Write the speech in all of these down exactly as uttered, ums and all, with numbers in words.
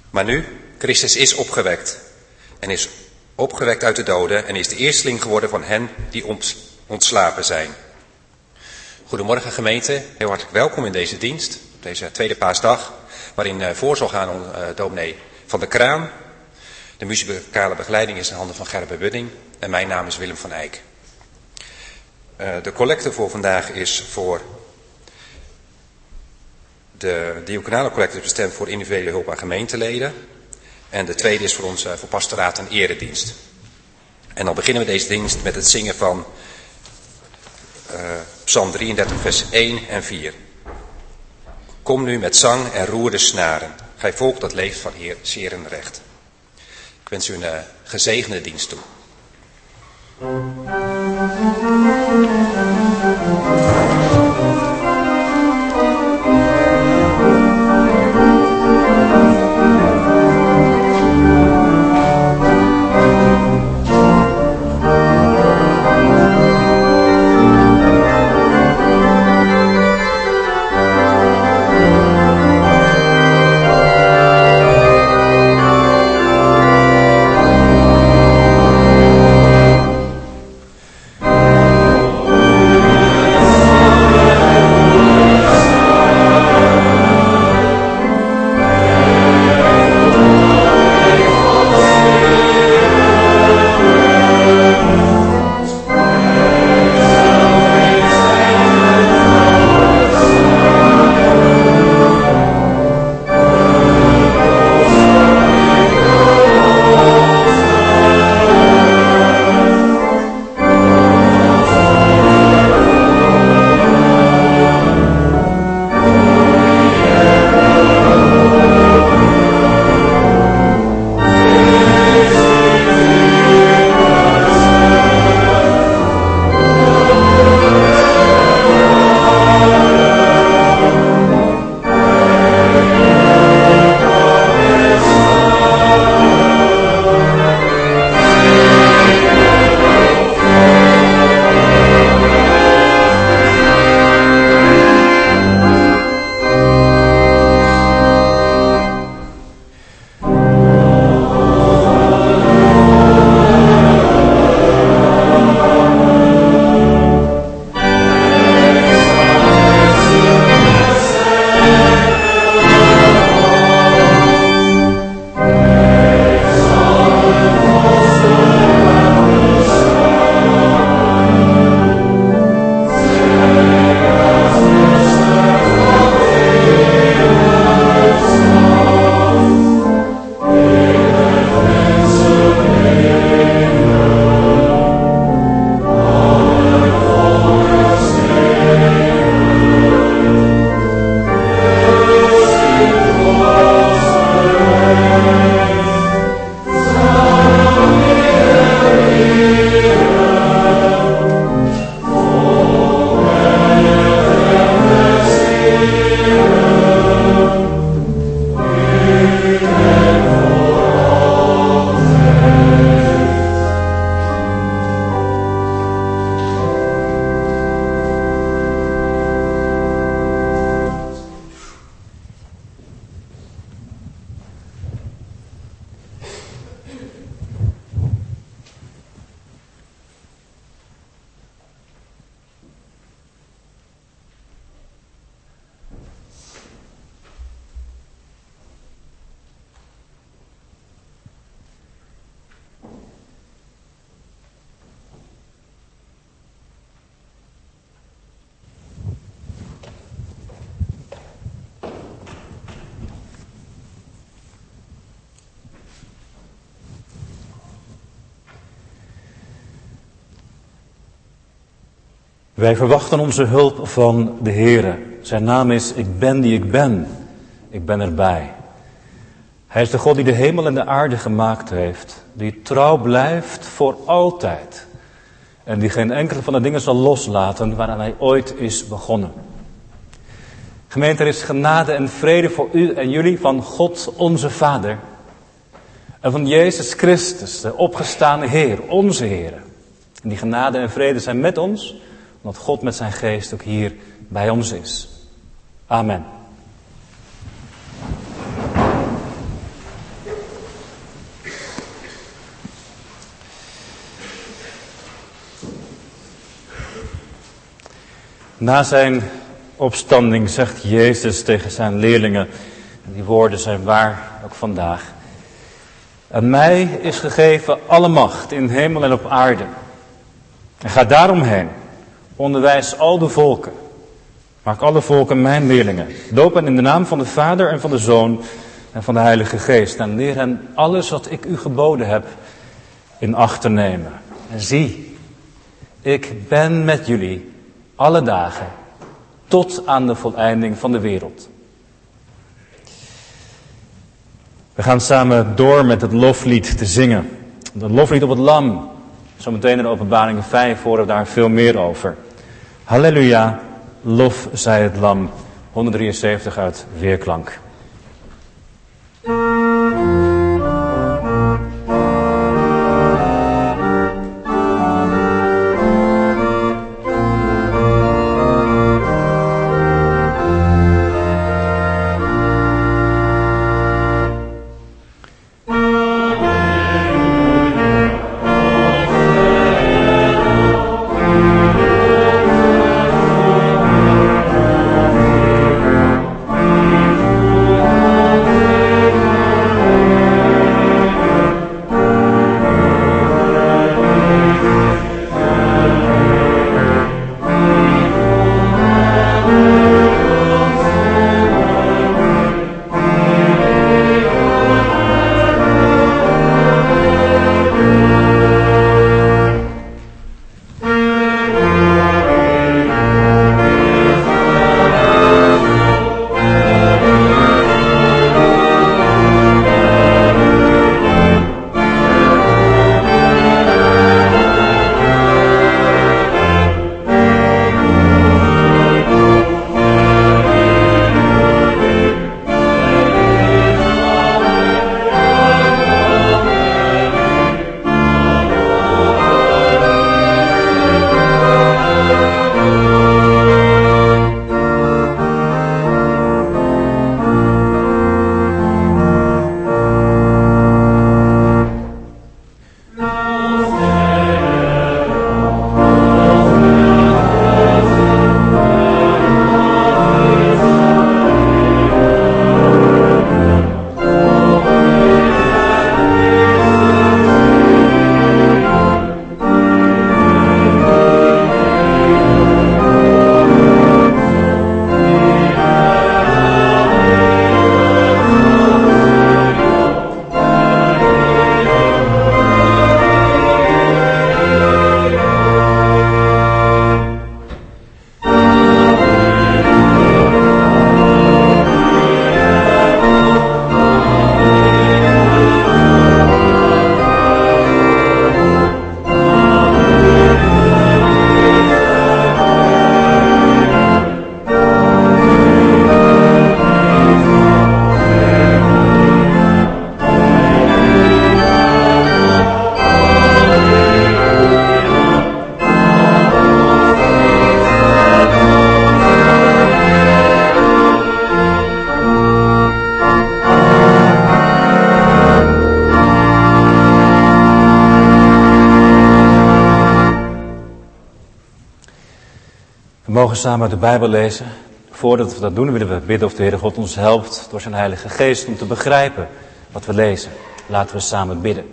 Maar nu, Christus is opgewekt en is opgewekt uit de doden en is de eersteling geworden van hen die ontslapen zijn. Goedemorgen gemeente, heel hartelijk welkom in deze dienst, op deze tweede paasdag, waarin uh, voor zal gaan uh, dominee Van der Kraan. De muzikale begeleiding is in handen van Gerbe Budding en mijn naam is Willem van Eyck. Uh, de collecte voor vandaag is voor de diaconale collecte is bestemd voor individuele hulp aan gemeenteleden. En de tweede is voor ons uh, voor pastoraat en eredienst. En dan beginnen we deze dienst met het zingen van uh, Psalm drieëndertig vers één en vier. Kom nu met zang en roer de snaren. Gij volk dat leeft van Heer Serenrecht. Ik wens u een uh, gezegende dienst toe. Wij verwachten onze hulp van de Heere. Zijn naam is Ik ben die ik ben. Ik ben erbij. Hij is de God die de hemel en de aarde gemaakt heeft. Die trouw blijft voor altijd. En die geen enkele van de dingen zal loslaten waaraan hij ooit is begonnen. Gemeente, er is genade en vrede voor u en jullie van God onze Vader. En van Jezus Christus, de opgestane Heer, onze Heer. En die genade en vrede zijn met ons, omdat God met zijn geest ook hier bij ons is. Amen. Na zijn opstanding zegt Jezus tegen zijn leerlingen, en die woorden zijn waar ook vandaag. Aan mij is gegeven alle macht in hemel en op aarde. En ga daaromheen, onderwijs al de volken. Maak alle volken mijn leerlingen. Doop hen in de naam van de Vader en van de Zoon en van de Heilige Geest. En leer hen alles wat ik u geboden heb in acht te nemen. En zie, ik ben met jullie alle dagen tot aan de voleinding van de wereld. We gaan samen door met het loflied te zingen. Het loflied op het lam. Zometeen in Openbaring vijf horen we daar veel meer over. Halleluja, lof zij het lam. honderddrieënzeventig uit Weerklank. We mogen samen de Bijbel lezen. Voordat we dat doen willen we bidden of de Heere God ons helpt door zijn Heilige Geest om te begrijpen wat we lezen. Laten we samen bidden.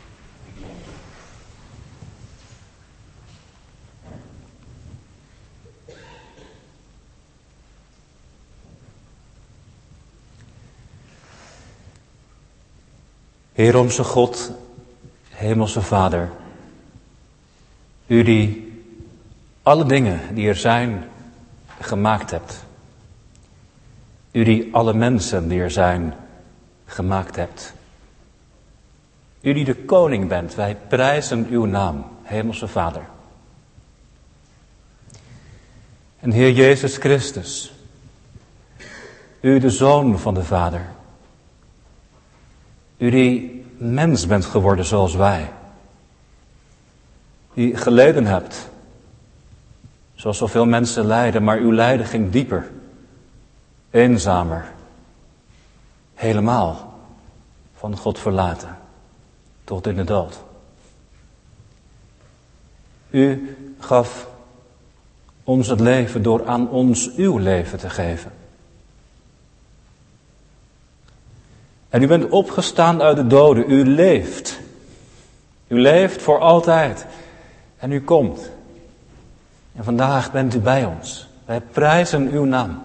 Heer onze God, Hemelse Vader, U die alle dingen die er zijn gemaakt hebt. U die alle mensen die er zijn gemaakt hebt. U die de koning bent, wij prijzen uw naam, Hemelse Vader. En Heer Jezus Christus, U de Zoon van de Vader. U die mens bent geworden zoals wij. Die geleden hebt, zoals zoveel mensen lijden, maar uw lijden ging dieper, eenzamer, helemaal van God verlaten, tot in de dood. U gaf ons het leven door aan ons uw leven te geven. En u bent opgestaan uit de doden, u leeft. U leeft voor altijd. En u komt. En vandaag bent u bij ons. Wij prijzen uw naam.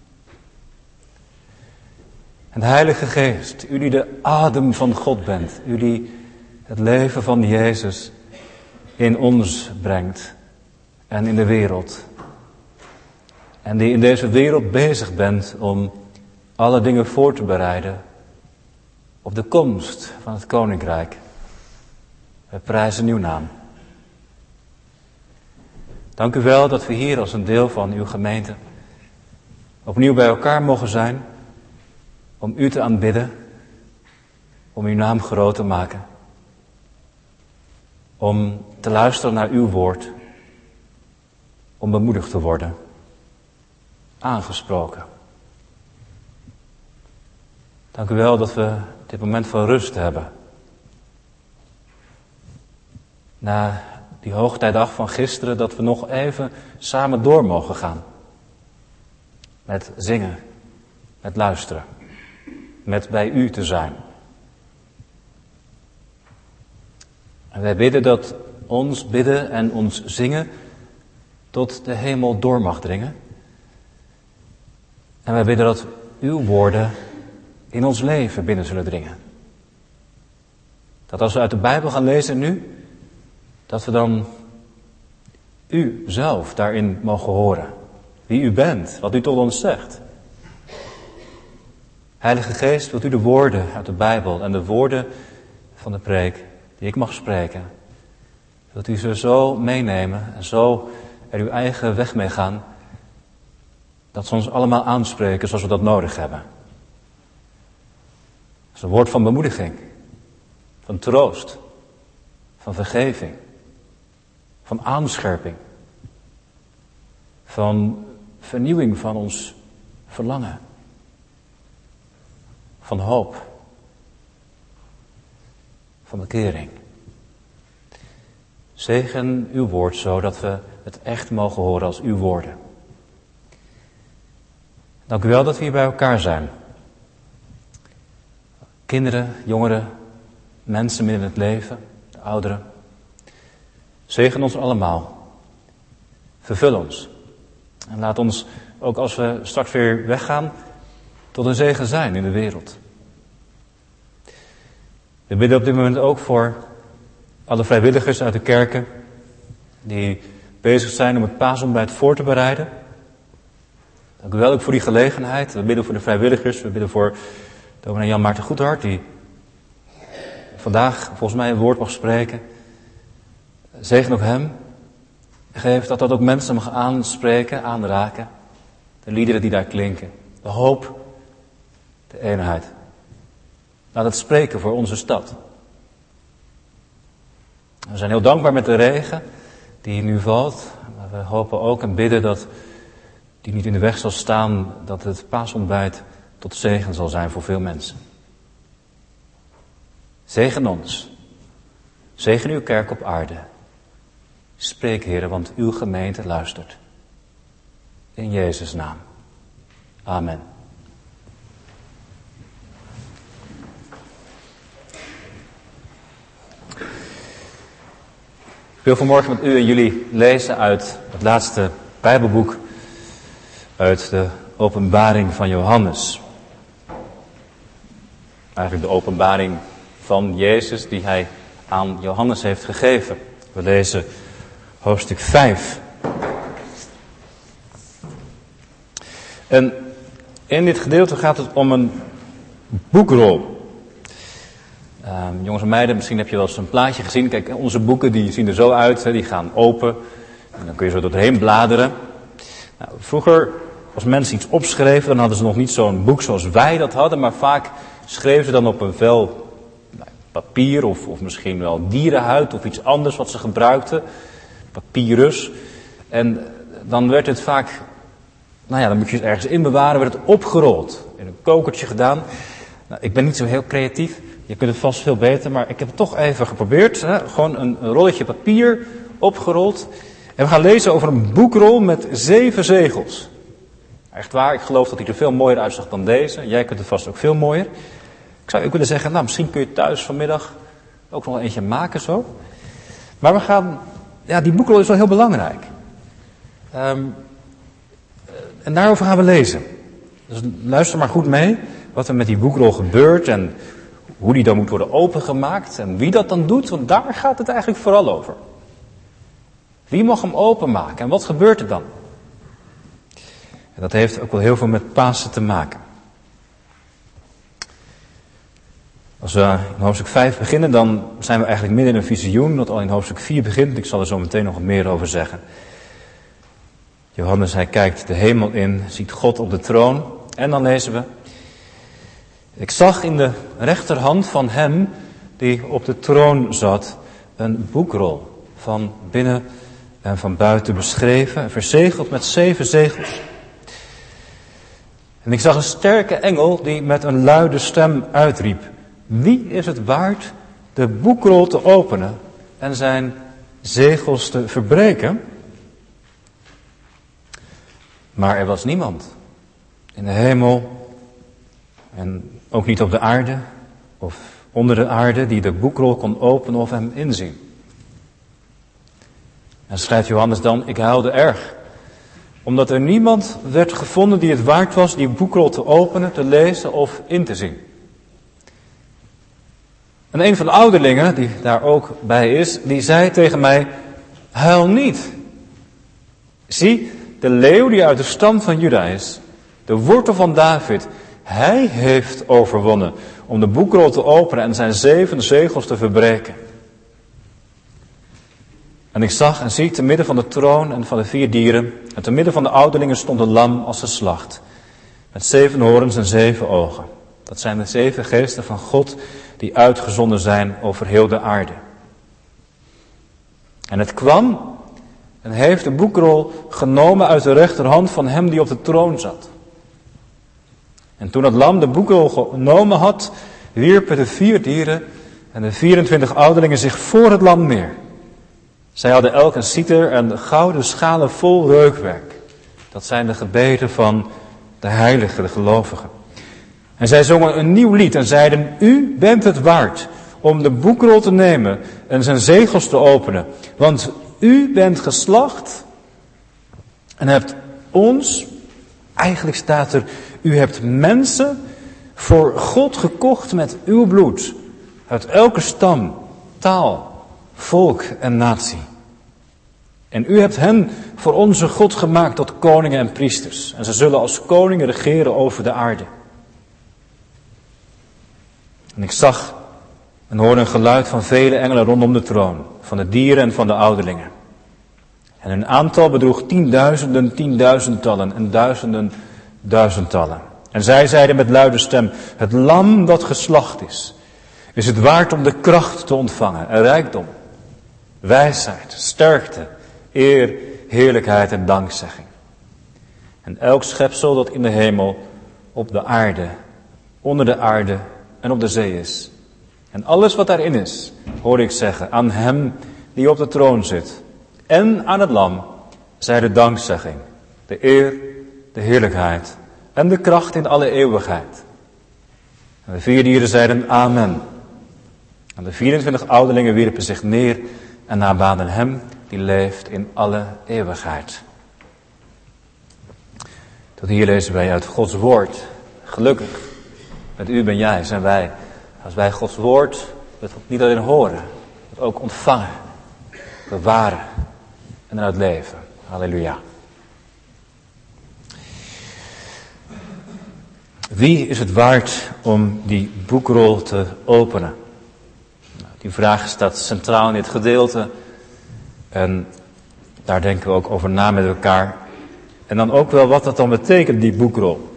En de Heilige Geest, u die de adem van God bent, u die het leven van Jezus in ons brengt en in de wereld. En die in deze wereld bezig bent om alle dingen voor te bereiden op de komst van het Koninkrijk. Wij prijzen uw naam. Dank u wel dat we hier als een deel van uw gemeente opnieuw bij elkaar mogen zijn om u te aanbidden, om uw naam groot te maken, om te luisteren naar uw woord, om bemoedigd te worden, aangesproken. Dank u wel dat we dit moment van rust hebben. Na die hoogtijdag van gisteren, dat we nog even samen door mogen gaan. Met zingen, met luisteren, met bij u te zijn. En wij bidden dat ons bidden en ons zingen tot de hemel door mag dringen. En wij bidden dat uw woorden in ons leven binnen zullen dringen. Dat als we uit de Bijbel gaan lezen nu, dat we dan u zelf daarin mogen horen. Wie u bent, wat u tot ons zegt. Heilige Geest, wilt u de woorden uit de Bijbel en de woorden van de preek die ik mag spreken, wilt u ze zo meenemen en zo er uw eigen weg mee gaan, dat ze ons allemaal aanspreken zoals we dat nodig hebben. Dat is een woord van bemoediging, van troost, van vergeving, van aanscherping, van vernieuwing van ons verlangen, van hoop, van bekering. Zegen uw woord zo dat we het echt mogen horen als uw woorden. Dank u wel dat we hier bij elkaar zijn. Kinderen, jongeren, mensen midden in het leven, de ouderen. Zegen ons allemaal. Vervul ons. En laat ons, ook als we straks weer weggaan, tot een zegen zijn in de wereld. We bidden op dit moment ook voor alle vrijwilligers uit de kerken die bezig zijn om het paasontbijt voor te bereiden. Dank u wel ook voor die gelegenheid. We bidden voor de vrijwilligers. We bidden voor dominee Jan Maarten Goedhart, die vandaag volgens mij een woord mag spreken. Zegen ook hem. Geef dat dat ook mensen mag aanspreken, aanraken. De liederen die daar klinken. De hoop, de eenheid. Laat het spreken voor onze stad. We zijn heel dankbaar met de regen die nu valt. Maar we hopen ook en bidden dat die niet in de weg zal staan, dat het paasontbijt tot zegen zal zijn voor veel mensen. Zegen ons. Zegen uw kerk op aarde. Spreek, Heere, want uw gemeente luistert. In Jezus' naam. Amen. Ik wil vanmorgen met u en jullie lezen uit het laatste Bijbelboek, uit de Openbaring van Johannes. Eigenlijk de openbaring van Jezus die hij aan Johannes heeft gegeven. We lezen hoofdstuk vijf. En in dit gedeelte gaat het om een boekrol. Uh, jongens en meiden, misschien heb je wel eens een plaatje gezien. Kijk, onze boeken die zien er zo uit, hè, die gaan open. En dan kun je zo doorheen bladeren. Nou, vroeger, als mensen iets opschreven, dan hadden ze nog niet zo'n boek zoals wij dat hadden. Maar vaak schreven ze dan op een vel nou, papier of, of misschien wel dierenhuid of iets anders wat ze gebruikten. Papyrus. En dan werd het vaak, nou ja, dan moet je het ergens inbewaren, werd het opgerold. In een kokertje gedaan. Nou, ik ben niet zo heel creatief. Je kunt het vast veel beter, maar ik heb het toch even geprobeerd. Hè? Gewoon een, een rolletje papier opgerold. En we gaan lezen over een boekrol met zeven zegels. Echt waar, ik geloof dat hij er veel mooier uitzag dan deze. Jij kunt het vast ook veel mooier. Ik zou ook willen zeggen, nou misschien kun je thuis vanmiddag ook nog eentje maken zo. Maar we gaan, ja die boekrol is wel heel belangrijk. Um, en daarover gaan we lezen. Dus luister maar goed mee wat er met die boekrol gebeurt en hoe die dan moet worden opengemaakt en wie dat dan doet, want daar gaat het eigenlijk vooral over. Wie mag hem openmaken en wat gebeurt er dan? En dat heeft ook wel heel veel met Pasen te maken. Als we in hoofdstuk vijf beginnen, dan zijn we eigenlijk midden in een visioen dat al in hoofdstuk vier begint. Ik zal er zo meteen nog wat meer over zeggen. Johannes, hij kijkt de hemel in, ziet God op de troon. En dan lezen we: ik zag in de rechterhand van hem die op de troon zat een boekrol, van binnen en van buiten beschreven, verzegeld met zeven zegels. En ik zag een sterke engel die met een luide stem uitriep: wie is het waard de boekrol te openen en zijn zegels te verbreken? Maar er was niemand in de hemel en ook niet op de aarde of onder de aarde die de boekrol kon openen of hem inzien. En schrijft Johannes dan: ik huilde erg, omdat er niemand werd gevonden die het waard was die boekrol te openen, te lezen of in te zien. En een van de ouderlingen, die daar ook bij is, die zei tegen mij: huil niet. Zie, de leeuw die uit de stam van Juda is, de wortel van David, hij heeft overwonnen om de boekrol te openen en zijn zeven zegels te verbreken. En ik zag en zie, te midden van de troon en van de vier dieren, en te midden van de ouderlingen stond een lam als geslacht, met zeven horens en zeven ogen. Dat zijn de zeven geesten van God die uitgezonden zijn over heel de aarde. En het kwam en heeft de boekrol genomen uit de rechterhand van hem die op de troon zat. En toen het lam de boekrol genomen had, wierpen de vier dieren en de vierentwintig ouderlingen zich voor het lam neer. Zij hadden elk een citer en gouden schalen vol reukwerk. Dat zijn de gebeden van de heiligen, de gelovigen. En zij zongen een nieuw lied en zeiden: u bent het waard om de boekrol te nemen en zijn zegels te openen. Want u bent geslacht en hebt ons, eigenlijk staat er, u hebt mensen voor God gekocht met uw bloed. Uit elke stam, taal, volk en natie. En u hebt hen voor onze God gemaakt tot koningen en priesters. En ze zullen als koningen regeren over de aarde. En ik zag en hoorde een geluid van vele engelen rondom de troon, van de dieren en van de ouderlingen. En hun aantal bedroeg tienduizenden, tienduizendtallen en duizenden, duizendtallen. En zij zeiden met luide stem: het lam dat geslacht is, is het waard om de kracht te ontvangen en rijkdom, wijsheid, sterkte, eer, heerlijkheid en dankzegging. En elk schepsel dat in de hemel, op de aarde, onder de aarde en op de zee is. En alles wat daarin is, hoor ik zeggen, aan hem die op de troon zit en aan het lam, zij de dankzegging, de eer, de heerlijkheid en de kracht in alle eeuwigheid. En de vier dieren zeiden amen. En de vierentwintig ouderlingen wierpen zich neer en aanbaden hem die leeft in alle eeuwigheid. Tot hier lezen wij uit Gods woord. Gelukkig, met u ben jij, zijn wij. Als wij Gods woord het niet alleen horen, het ook ontvangen, bewaren en eruit leven. Halleluja. Wie is het waard om die boekrol te openen? Nou, die vraag staat centraal in dit gedeelte. En daar denken we ook over na met elkaar. En dan ook wel wat dat dan betekent, die boekrol.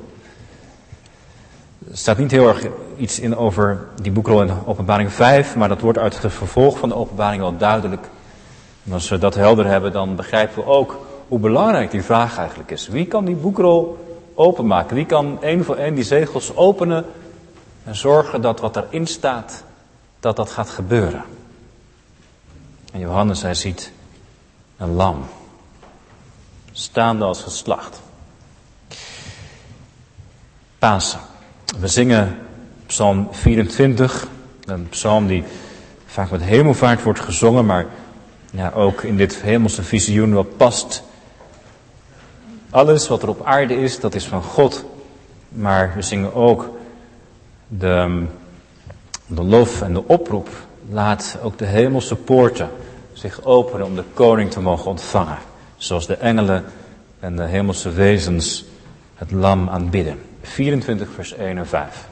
Er staat niet heel erg iets in over die boekrol in Openbaring vijf, maar dat wordt uit het vervolg van de Openbaring wel duidelijk. En als we dat helder hebben, dan begrijpen we ook hoe belangrijk die vraag eigenlijk is. Wie kan die boekrol openmaken? Wie kan één voor één die zegels openen en zorgen dat wat erin staat, dat dat gaat gebeuren? En Johannes, hij ziet een lam. staande als geslacht. Pasen. We zingen Psalm vierentwintig, een psalm die vaak met hemelvaart wordt gezongen, maar ja, ook in dit hemelse visioen wel past. Alles wat er op aarde is, dat is van God. Maar we zingen ook de, de lof en de oproep. Laat ook de hemelse poorten zich openen om de koning te mogen ontvangen. Zoals de engelen en de hemelse wezens het lam aanbidden. vierentwintig vers één en vijf.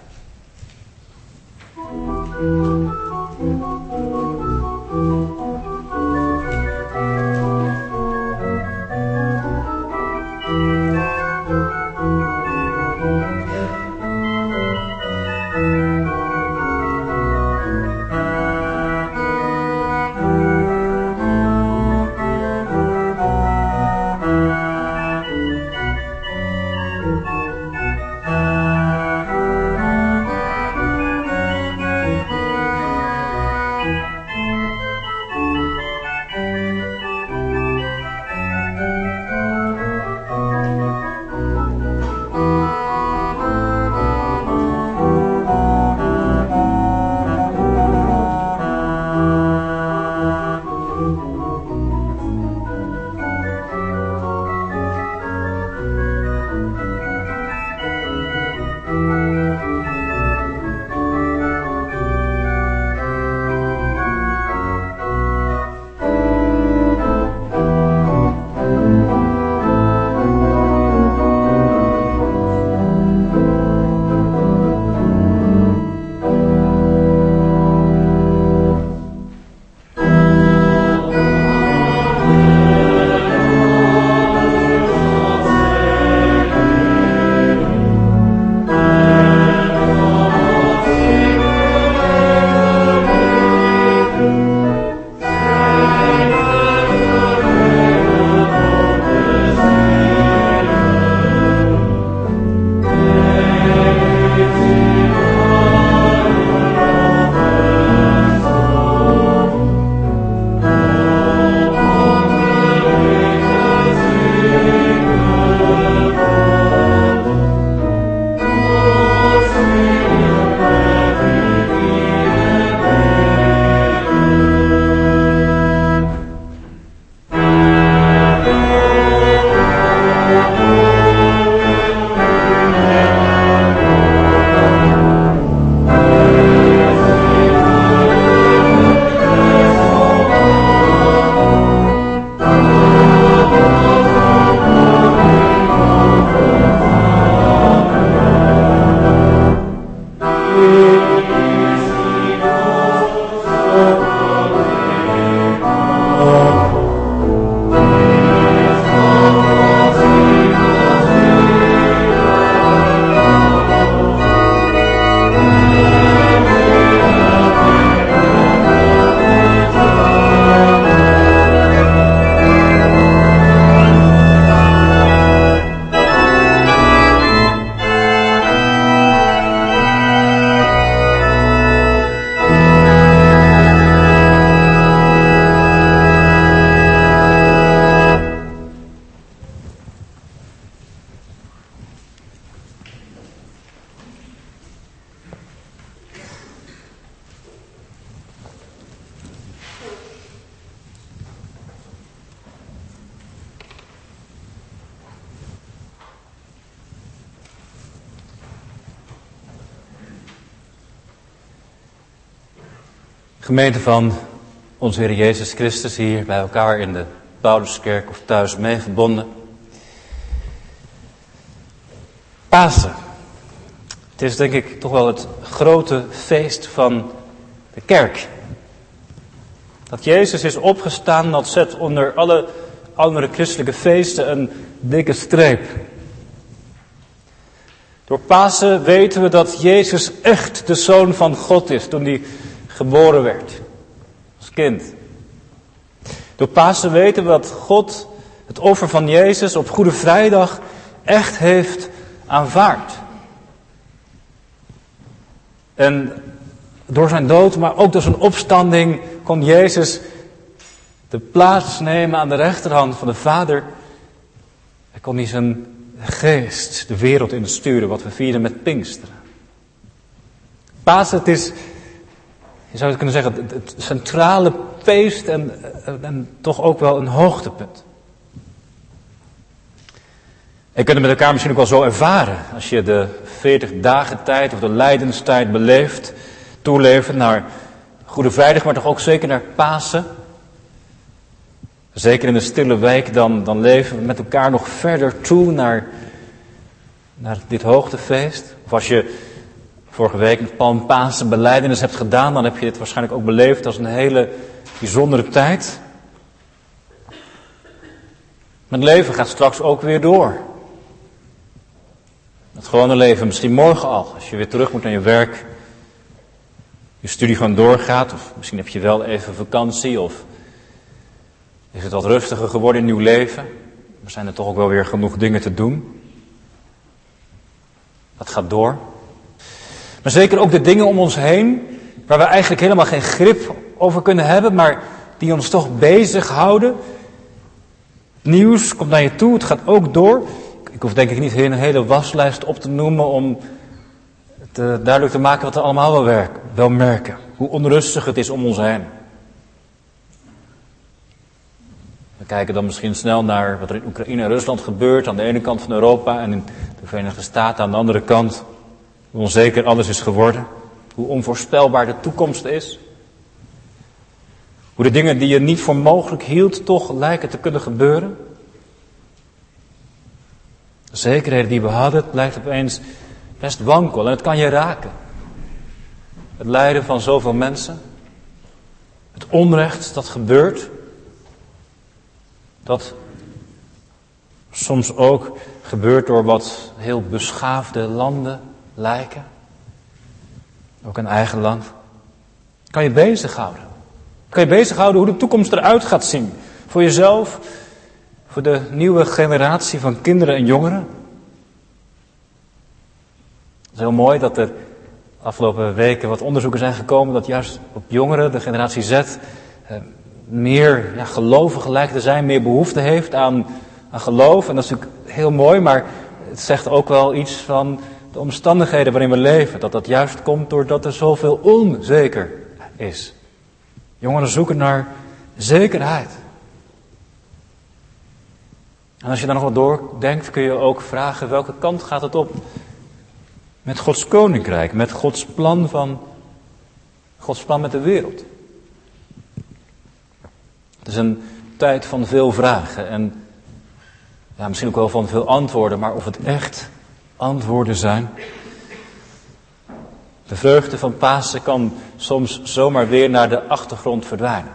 Gemeente van onze Heer Jezus Christus, hier bij elkaar in de Pauluskerk of thuis mee verbonden. Pasen. Het is denk ik toch wel het grote feest van de kerk. Dat Jezus is opgestaan, dat zet onder alle andere christelijke feesten een dikke streep. Door Pasen weten we dat Jezus echt de Zoon van God is toen hij geboren werd. Als kind. Door Pasen weten we dat God het offer van Jezus op Goede Vrijdag echt heeft aanvaard. En door zijn dood, maar ook door zijn opstanding, kon Jezus de plaats nemen aan de rechterhand van de Vader. Hij kon niet zijn geest de wereld insturen, wat we vieren met Pinksteren. Pasen, het is, je zou het kunnen zeggen, het, het centrale feest en, en toch ook wel een hoogtepunt. En je kunt het met elkaar misschien ook wel zo ervaren. Als je de veertig dagen tijd of de lijdenstijd beleeft, toelevert naar Goede Vrijdag, maar toch ook zeker naar Pasen. Zeker in de stille week, dan, dan leven we met elkaar nog verder toe naar, naar dit hoogtefeest. Of als je vorige week met Palmpasen belijdenis hebt gedaan, dan heb je dit waarschijnlijk ook beleefd als een hele bijzondere tijd. Mijn leven gaat straks ook weer door. Het gewone leven, misschien morgen al, als je weer terug moet naar je werk. Je studie gewoon doorgaat, of misschien heb je wel even vakantie, of is het wat rustiger geworden in uw leven. Er zijn er toch ook wel weer genoeg dingen te doen. Dat gaat door. Maar zeker ook de dingen om ons heen, waar we eigenlijk helemaal geen grip over kunnen hebben, maar die ons toch bezighouden. Nieuws komt naar je toe, het gaat ook door. Ik hoef denk ik niet een hele waslijst op te noemen om het uh, duidelijk te maken wat we allemaal wel, werken, wel merken. Hoe onrustig het is om ons heen. We kijken dan misschien snel naar wat er in Oekraïne en Rusland gebeurt, aan de ene kant van Europa en in de Verenigde Staten aan de andere kant. Hoe onzeker alles is geworden. Hoe onvoorspelbaar de toekomst is. Hoe de dingen die je niet voor mogelijk hield toch lijken te kunnen gebeuren. De zekerheden die we hadden, het blijkt opeens best wankel en het kan je raken. Het lijden van zoveel mensen. Het onrecht dat gebeurt. Dat soms ook gebeurt door wat heel beschaafde landen lijken. Ook een eigen land. Kan je bezighouden. Kan je bezighouden hoe de toekomst eruit gaat zien. Voor jezelf. Voor de nieuwe generatie van kinderen en jongeren. Het is heel mooi dat er de afgelopen weken wat onderzoeken zijn gekomen. Dat juist op jongeren, de generatie Z, meer ja, gelovig lijkt te zijn. Meer behoefte heeft aan, aan geloof. En dat is natuurlijk heel mooi. Maar het zegt ook wel iets van de omstandigheden waarin we leven. Dat dat juist komt doordat er zoveel onzeker is. Jongeren zoeken naar zekerheid. En als je daar nog wat doordenkt, kun je ook vragen welke kant gaat het op met Gods koninkrijk, met Gods plan van Gods plan met de wereld. Het is een tijd van veel vragen en ja, misschien ook wel van veel antwoorden, maar of het echt antwoorden zijn. De vreugde van Pasen kan soms zomaar weer naar de achtergrond verdwijnen.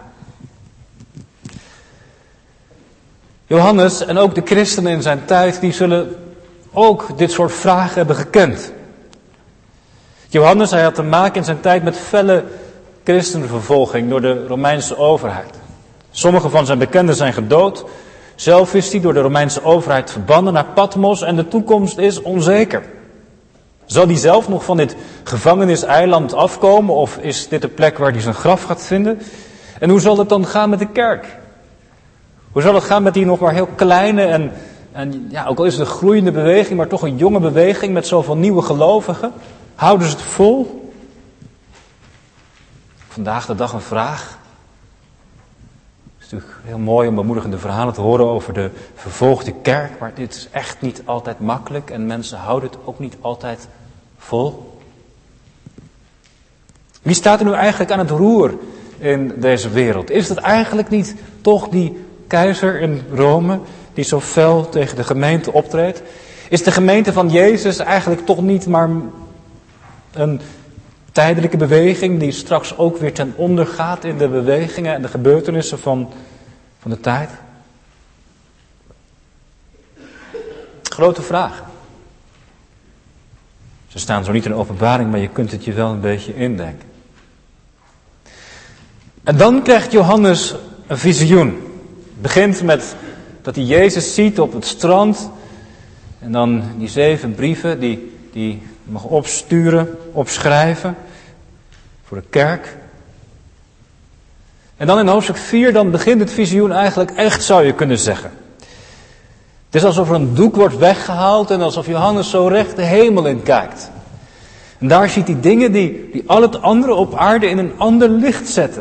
Johannes en ook de christenen in zijn tijd, die zullen ook dit soort vragen hebben gekend. Johannes, hij had te maken in zijn tijd met felle christenvervolging door de Romeinse overheid. Sommige van zijn bekenden zijn gedood. Zelf is hij door de Romeinse overheid verbannen naar Patmos en de toekomst is onzeker. Zal hij zelf nog van dit gevangeniseiland afkomen of is dit de plek waar hij zijn graf gaat vinden? En hoe zal het dan gaan met de kerk? Hoe zal het gaan met die nog maar heel kleine en, en ja, ook al is het een groeiende beweging, maar toch een jonge beweging met zoveel nieuwe gelovigen? Houden ze het vol? Vandaag de dag een vraag. Het is natuurlijk heel mooi om bemoedigende verhalen te horen over de vervolgde kerk, maar dit is echt niet altijd makkelijk en mensen houden het ook niet altijd vol. Wie staat er nu eigenlijk aan het roer in deze wereld? Is het eigenlijk niet toch die keizer in Rome die zo fel tegen de gemeente optreedt? Is de gemeente van Jezus eigenlijk toch niet maar een tijdelijke beweging die straks ook weer ten onder gaat in de bewegingen en de gebeurtenissen van, van de tijd? Grote vraag. Ze staan zo niet in de openbaring, maar je kunt het je wel een beetje indenken. En dan krijgt Johannes een visioen. Het begint met dat hij Jezus ziet op het strand. En dan die zeven brieven die hij mag opsturen, opschrijven. Voor de kerk. En dan in hoofdstuk vier, dan begint het visioen eigenlijk echt, zou je kunnen zeggen. Het is alsof er een doek wordt weggehaald en alsof Johannes zo recht de hemel in kijkt. En daar ziet hij dingen die, die al het andere op aarde in een ander licht zetten.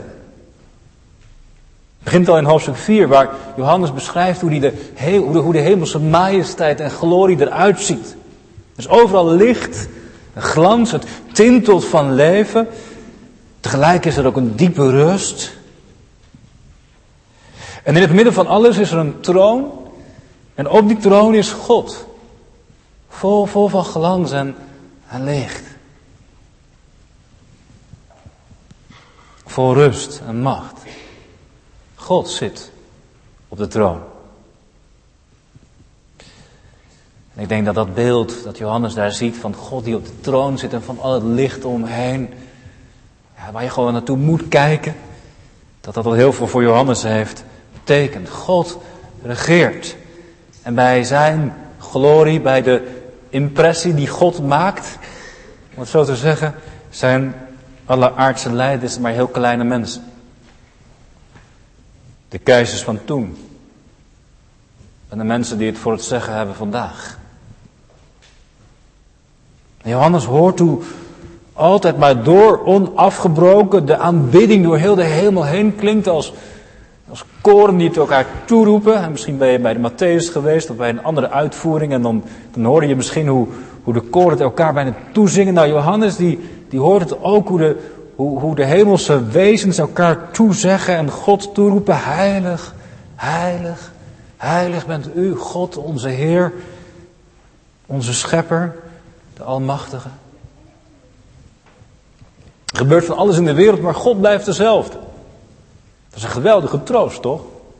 Het begint al in hoofdstuk vier, waar Johannes beschrijft hoe, die de, hoe, de, hoe de hemelse majesteit en glorie eruit ziet. Er is overal licht, een glans, het tintelt van leven. Tegelijk is er ook een diepe rust. En in het midden van alles is er een troon. En op die troon is God. Vol, vol van glans en, en licht. Vol rust en macht. God zit op de troon. En ik denk dat dat beeld dat Johannes daar ziet van God die op de troon zit en van al het licht omheen, ja, waar je gewoon naartoe moet kijken, dat dat al heel veel voor Johannes heeft betekend. God regeert. En bij zijn glorie, bij de impressie die God maakt, om het zo te zeggen, zijn alle aardse leiders maar heel kleine mensen. De keizers van toen. En de mensen die het voor het zeggen hebben vandaag. En Johannes hoort hoe altijd maar door, onafgebroken, de aanbidding door heel de hemel heen klinkt als, als koren die het elkaar toeroepen. En misschien ben je bij de Matthäus geweest of bij een andere uitvoering en dan, dan hoorde je misschien hoe, hoe de koren het elkaar bijna toezingen. Nou, Johannes die, die hoort het ook hoe de, hoe, hoe de hemelse wezens elkaar toezeggen en God toeroepen. Heilig, heilig, heilig bent u, God onze Heer, onze Schepper, de Almachtige. Er gebeurt van alles in de wereld, maar God blijft dezelfde. Dat is een geweldige troost, toch?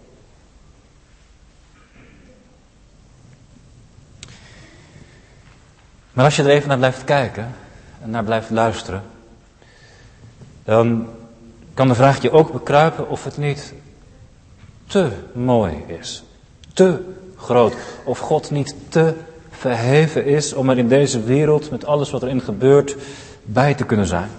Maar als je er even naar blijft kijken en naar blijft luisteren, dan kan de vraag je ook bekruipen of het niet te mooi is. Te groot. Of God niet te verheven is om er in deze wereld met alles wat erin gebeurt bij te kunnen zijn.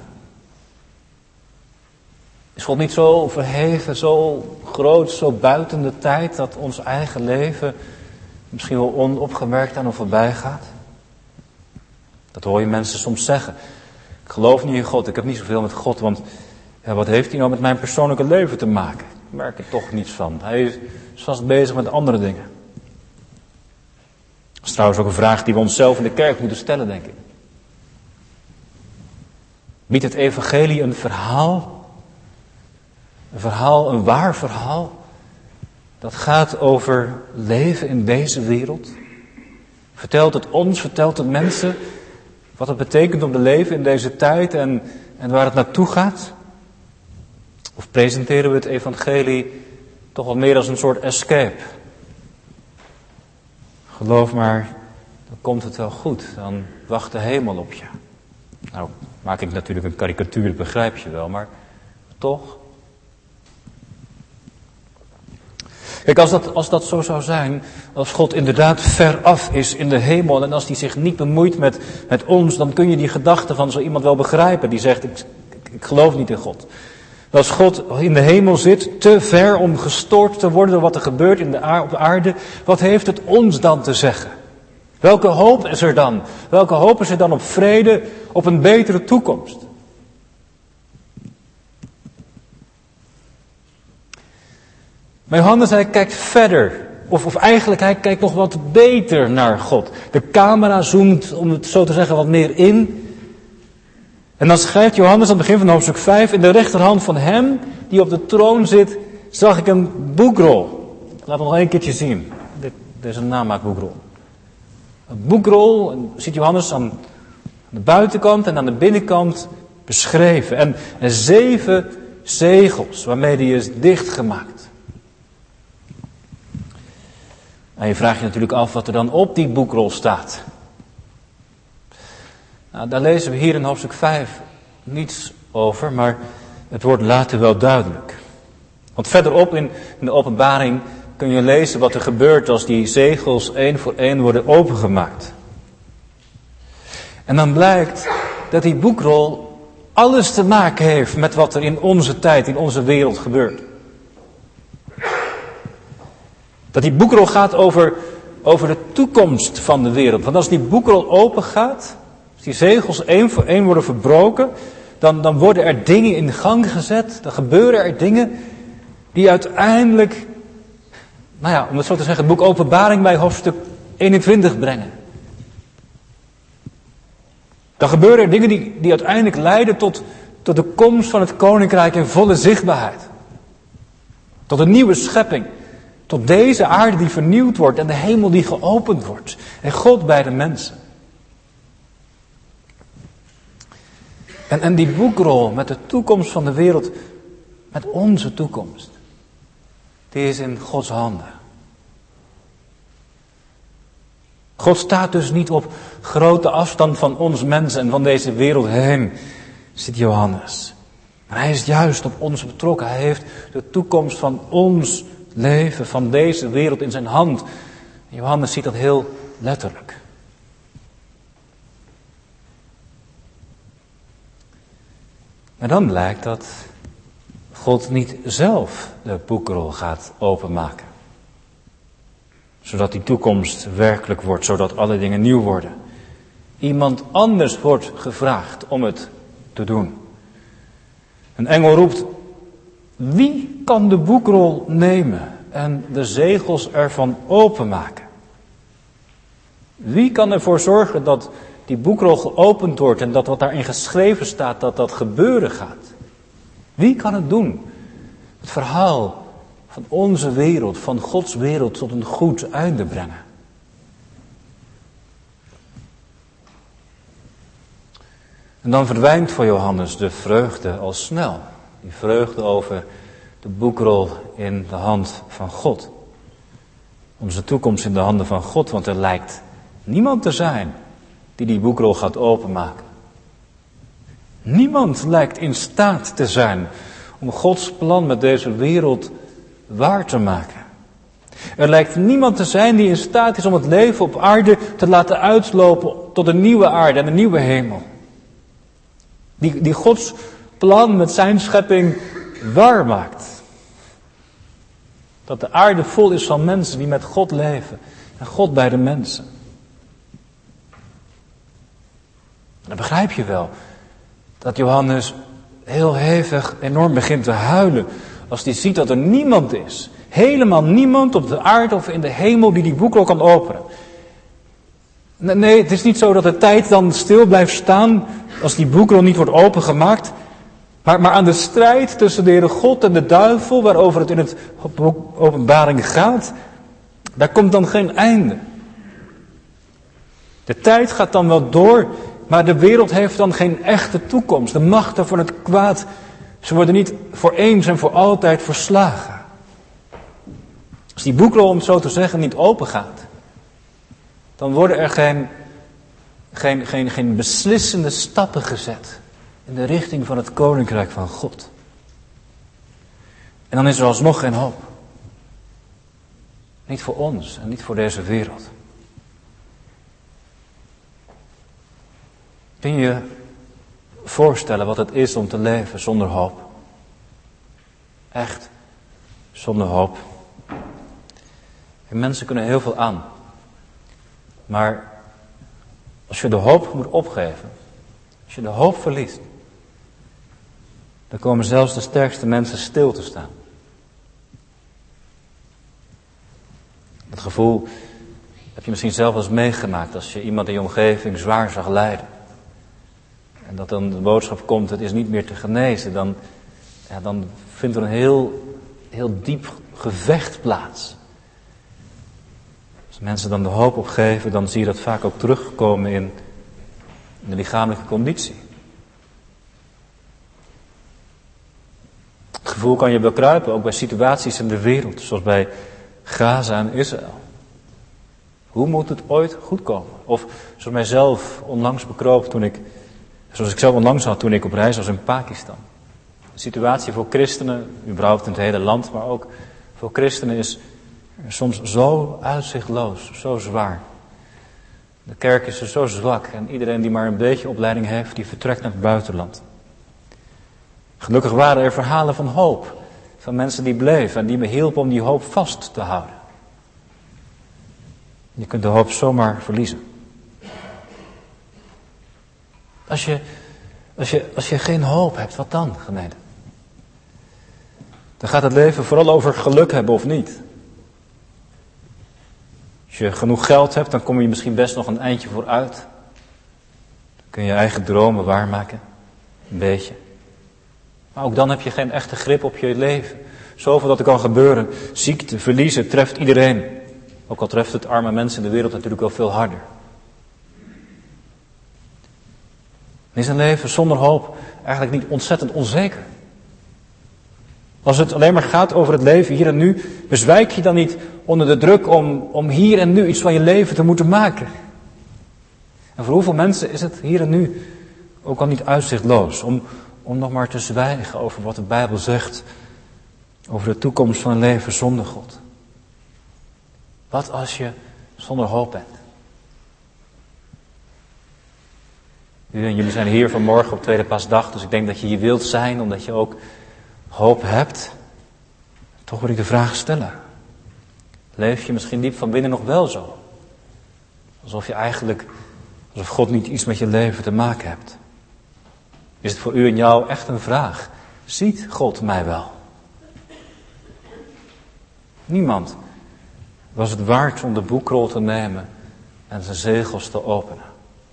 Is God niet zo verheven, zo groot, zo buiten de tijd dat ons eigen leven misschien wel onopgemerkt aan ons voorbij gaat? Dat hoor je mensen soms zeggen. Ik geloof niet in God, ik heb niet zoveel met God, want ja, wat heeft hij nou met mijn persoonlijke leven te maken? Ik merk er toch niets van. Hij is vast bezig met andere dingen. Dat is trouwens ook een vraag die we onszelf in de kerk moeten stellen, denk ik. Biedt het evangelie een verhaal? Een verhaal, een waar verhaal? Dat gaat over leven in deze wereld? Vertelt het ons, vertelt het mensen wat het betekent om te leven in deze tijd en, en waar het naartoe gaat? Of presenteren we het evangelie toch wel meer als een soort escape? Geloof maar, dan komt het wel goed. Dan wacht de hemel op je. Nou, maak ik natuurlijk een karikatuur, dat begrijp je wel, maar toch. Kijk, als dat, als dat zo zou zijn, als God inderdaad ver af is in de hemel en als hij zich niet bemoeit met, met ons, dan kun je die gedachte van zo iemand wel begrijpen. Die zegt, ik, ik, ik geloof niet in God. Als God in de hemel zit, te ver om gestoord te worden door wat er gebeurt in de aarde, op de aarde, wat heeft het ons dan te zeggen? Welke hoop is er dan? Welke hoop is er dan op vrede, op een betere toekomst? Maar Johannes, hij kijkt verder. Of, of eigenlijk, hij kijkt nog wat beter naar God. De camera zoomt, om het zo te zeggen, wat meer in. En dan schrijft Johannes aan het begin van hoofdstuk vijf, in de rechterhand van hem die op de troon zit, zag ik een boekrol. Laat het nog één keertje zien. Dit, dit is een namaakboekrol. Een boekrol, ziet Johannes aan de buitenkant en aan de binnenkant beschreven. En, en zeven zegels, waarmee die is dichtgemaakt. En je vraagt je natuurlijk af wat er dan op die boekrol staat. Nou, daar lezen we hier in hoofdstuk vijf niets over, maar het wordt later wel duidelijk. Want verderop in, in de openbaring kun je lezen wat er gebeurt als die zegels één voor één worden opengemaakt. En dan blijkt dat die boekrol alles te maken heeft met wat er in onze tijd, in onze wereld gebeurt. Dat die boekrol gaat over over de toekomst van de wereld. Want als die boekrol open gaat, als die zegels één voor één worden verbroken, dan, dan worden er dingen in gang gezet, dan gebeuren er dingen die uiteindelijk, nou ja, om het zo te zeggen, het boek Openbaring bij hoofdstuk eenentwintig brengen. Dan gebeuren er dingen die, die uiteindelijk leiden tot, tot de komst van het koninkrijk in volle zichtbaarheid. Tot een nieuwe schepping. Tot deze aarde die vernieuwd wordt en de hemel die geopend wordt. En God bij de mensen. En, en die boekrol met de toekomst van de wereld, met onze toekomst, die is in Gods handen. God staat dus niet op grote afstand van ons mensen en van deze wereld heen, zit Johannes. Maar hij is juist op ons betrokken. Hij heeft de toekomst van ons leven, van deze wereld in zijn hand. En Johannes ziet dat heel letterlijk. Maar dan blijkt dat God niet zelf de boekrol gaat openmaken. Zodat die toekomst werkelijk wordt, zodat alle dingen nieuw worden. Iemand anders wordt gevraagd om het te doen. Een engel roept, wie kan de boekrol nemen en de zegels ervan openmaken? Wie kan ervoor zorgen dat die boekrol geopend wordt en dat wat daarin geschreven staat, dat dat gebeuren gaat? Wie kan het doen? Het verhaal van onze wereld, van Gods wereld, tot een goed einde brengen. En dan verdwijnt voor Johannes de vreugde al snel. Die vreugde over de boekrol in de hand van God. Onze toekomst in de handen van God, want er lijkt niemand te zijn die die boekrol gaat openmaken. Niemand lijkt in staat te zijn om Gods plan met deze wereld waar te maken. Er lijkt niemand te zijn die in staat is om het leven op aarde te laten uitlopen tot een nieuwe aarde en een nieuwe hemel. Die, die Gods plan met zijn schepping waar maakt. Dat de aarde vol is van mensen die met God leven. En God bij de mensen. Dan begrijp je wel dat Johannes heel hevig enorm begint te huilen. Als hij ziet dat er niemand is. Helemaal niemand op de aarde of in de hemel die die boekrol kan openen. Nee, het is niet zo dat de tijd dan stil blijft staan als die boekrol niet wordt opengemaakt. Maar, maar aan de strijd tussen de Heere God en de duivel, waarover het in het boek Openbaring gaat, daar komt dan geen einde. De tijd gaat dan wel door, maar de wereld heeft dan geen echte toekomst. De machten van het kwaad, ze worden niet voor eens en voor altijd verslagen. Als die boekrol, om het zo te zeggen, niet open gaat, dan worden er geen, geen, geen, geen beslissende stappen gezet in de richting van het koninkrijk van God. En dan is er alsnog geen hoop. Niet voor ons en niet voor deze wereld. Kun je je voorstellen wat het is om te leven zonder hoop? Echt, zonder hoop. En mensen kunnen heel veel aan. Maar als je de hoop moet opgeven, als je de hoop verliest, dan komen zelfs de sterkste mensen stil te staan. Dat gevoel heb je misschien zelf wel eens meegemaakt als je iemand in je omgeving zwaar zag lijden. En dat dan de boodschap komt, het is niet meer te genezen. Dan, ja, dan vindt er een heel, heel diep gevecht plaats. Als mensen dan de hoop opgeven, dan zie je dat vaak ook terugkomen in de lichamelijke conditie. Het gevoel kan je bekruipen, ook bij situaties in de wereld, zoals bij Gaza en Israël. Hoe moet het ooit goed komen? Of zoals mijzelf onlangs bekroop toen ik, zoals ik zelf onlangs had toen ik op reis was in Pakistan. De situatie voor christenen, überhaupt in het hele land, maar ook voor christenen is soms zo uitzichtloos, zo zwaar. De kerk is er zo zwak en iedereen die maar een beetje opleiding heeft, die vertrekt naar het buitenland. Gelukkig waren er verhalen van hoop, van mensen die bleven en die me hielpen om die hoop vast te houden. Je kunt de hoop zomaar verliezen. Als je, als je, als je geen hoop hebt, wat dan, gemeente? Dan gaat het leven vooral over geluk hebben of niet. Als je genoeg geld hebt, dan kom je misschien best nog een eindje vooruit. Dan kun je je eigen dromen waarmaken. Een beetje. Maar ook dan heb je geen echte grip op je leven. Zoveel dat er kan gebeuren. Ziekte, verliezen, treft iedereen. Ook al treft het arme mensen in de wereld natuurlijk wel veel harder. Is een leven zonder hoop eigenlijk niet ontzettend onzeker? Als het alleen maar gaat over het leven hier en nu, bezwijk je dan niet onder de druk om, om hier en nu iets van je leven te moeten maken? En voor hoeveel mensen is het hier en nu ook al niet uitzichtloos om, om nog maar te zwijgen over wat de Bijbel zegt over de toekomst van een leven zonder God? Wat als je zonder hoop bent? U en jullie zijn hier vanmorgen op Tweede Paasdag, dus ik denk dat je hier wilt zijn, omdat je ook hoop hebt. Toch wil ik de vraag stellen. Leef je misschien diep van binnen nog wel zo? Alsof je eigenlijk, alsof God niet iets met je leven te maken hebt. Is het voor u en jou echt een vraag? Ziet God mij wel? Niemand was het waard om de boekrol te nemen en zijn zegels te openen.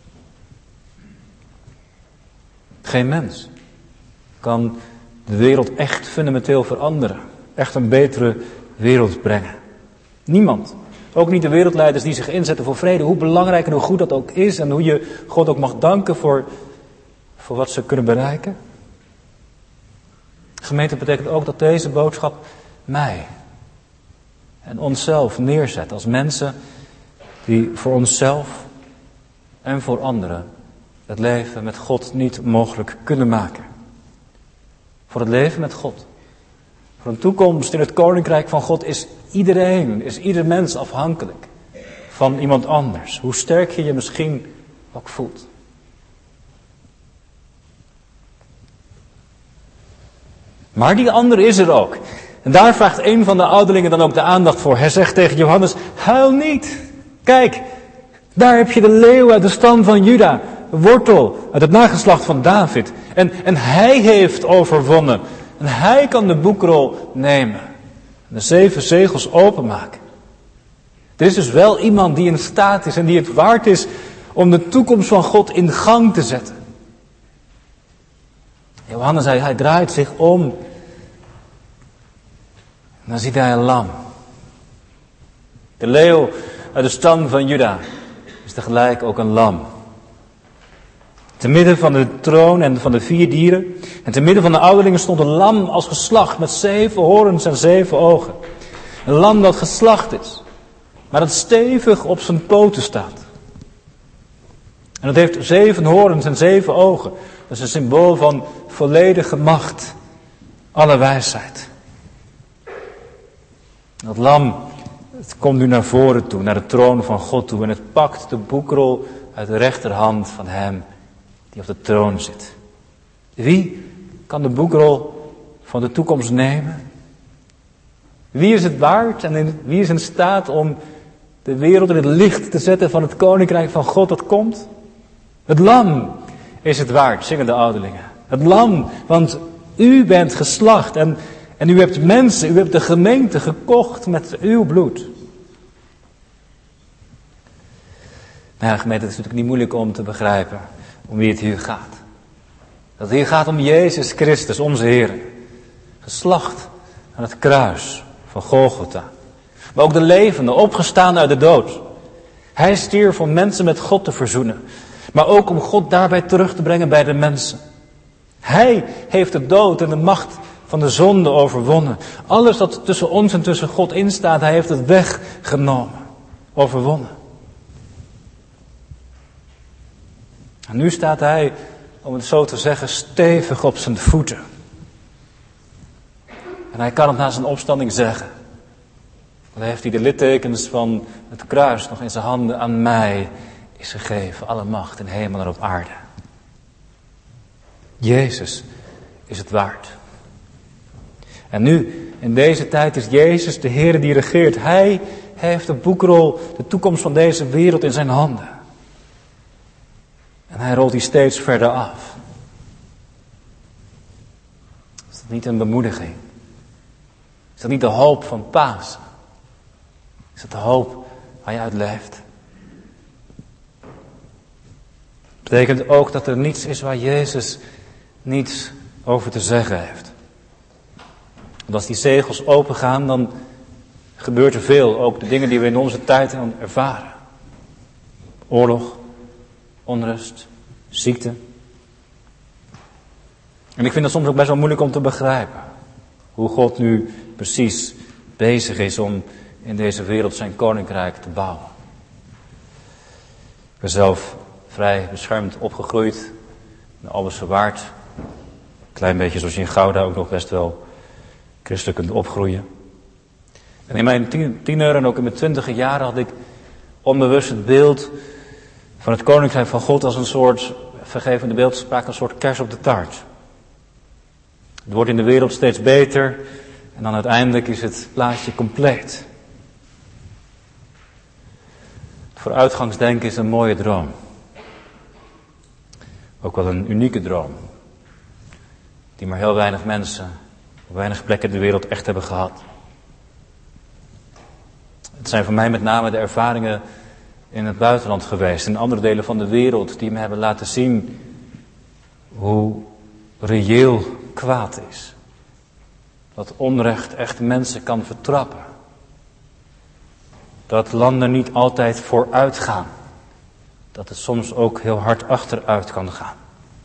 Geen mens kan de wereld echt fundamenteel veranderen. Echt een betere wereld brengen. Niemand. Ook niet de wereldleiders die zich inzetten voor vrede. Hoe belangrijk en hoe goed dat ook is. En hoe je God ook mag danken voor, voor wat ze kunnen bereiken. Gemeente betekent ook dat deze boodschap mij en onszelf neerzet. Als mensen die voor onszelf en voor anderen het leven met God niet mogelijk kunnen maken. Voor het leven met God. Voor een toekomst in het koninkrijk van God is iedereen, is ieder mens afhankelijk van iemand anders. Hoe sterk je je misschien ook voelt. Maar die ander is er ook. En daar vraagt een van de ouderlingen dan ook de aandacht voor. Hij zegt tegen Johannes, huil niet. Kijk, daar heb je de leeuw uit de stam van Juda. Wortel uit het nageslacht van David. En, en hij heeft overwonnen. En hij kan de boekrol nemen. En de zeven zegels openmaken. Er is dus wel iemand die in staat is en die het waard is om de toekomst van God in gang te zetten. Johannes zei, hij draait zich om. En dan ziet hij een lam. De leeuw uit de stam van Juda is tegelijk ook een lam. Te midden van de troon en van de vier dieren en te midden van de ouderlingen stond een lam als geslacht met zeven horens en zeven ogen. Een lam dat geslacht is, maar dat stevig op zijn poten staat. En het heeft zeven horens en zeven ogen. Dat is een symbool van volledige macht, alle wijsheid. Dat lam, het komt nu naar voren toe, naar de troon van God toe en het pakt de boekrol uit de rechterhand van hem die op de troon zit. Wie kan de boekrol van de toekomst nemen? Wie is het waard en in, wie is in staat om de wereld in het licht te zetten van het koninkrijk van God dat komt? Het lam is het waard, zingen de ouderlingen. Het lam, want u bent geslacht en, en u hebt mensen, u hebt de gemeente gekocht met uw bloed. Nou ja, gemeente, het is natuurlijk niet moeilijk om te begrijpen om wie het hier gaat. Dat het hier gaat om Jezus Christus, onze Heer. Geslacht aan het kruis van Golgotha. Maar ook de levende, opgestaan uit de dood. Hij stierf om mensen met God te verzoenen. Maar ook om God daarbij terug te brengen bij de mensen. Hij heeft de dood en de macht van de zonde overwonnen. Alles wat tussen ons en tussen God instaat, hij heeft het weggenomen. Overwonnen. En nu staat hij, om het zo te zeggen, stevig op zijn voeten. En hij kan het na zijn opstanding zeggen. Dan heeft hij de littekens van het kruis nog in zijn handen. Aan mij is gegeven alle macht in hemel en op aarde. Jezus is het waard. En nu, in deze tijd, is Jezus de Heer die regeert. Hij Hij heeft de boekrol, de toekomst van deze wereld in zijn handen. En hij rolt die steeds verder af. Is dat niet een bemoediging? Is dat niet de hoop van Pasen? Is dat de hoop waar je uit leeft? Betekent ook dat er niets is waar Jezus niets over te zeggen heeft. Want als die zegels opengaan, dan gebeurt er veel. Ook de dingen die we in onze tijd ervaren. Oorlog, onrust, ziekte. En ik vind het soms ook best wel moeilijk om te begrijpen. Hoe God nu precies bezig is om in deze wereld zijn koninkrijk te bouwen. Ik ben zelf vrij beschermd opgegroeid. In de Alberse Waard. Een klein beetje zoals je in Gouda ook nog best wel christelijk kunt opgroeien. En in mijn tiener en ook in mijn twintige jaren had ik onbewust het beeld van het koninkrijk van God als een soort, vergevende beeldspraak, een soort kers op de taart. Het wordt in de wereld steeds beter en dan uiteindelijk is het plaatje compleet. Het vooruitgangsdenken is een mooie droom. Ook wel een unieke droom. Die maar heel weinig mensen op weinig plekken in de wereld echt hebben gehad. Het zijn voor mij met name de ervaringen in het buitenland geweest, in andere delen van de wereld, die me hebben laten zien hoe reëel kwaad is. Dat onrecht echt mensen kan vertrappen. Dat landen niet altijd vooruit gaan. Dat het soms ook heel hard achteruit kan gaan.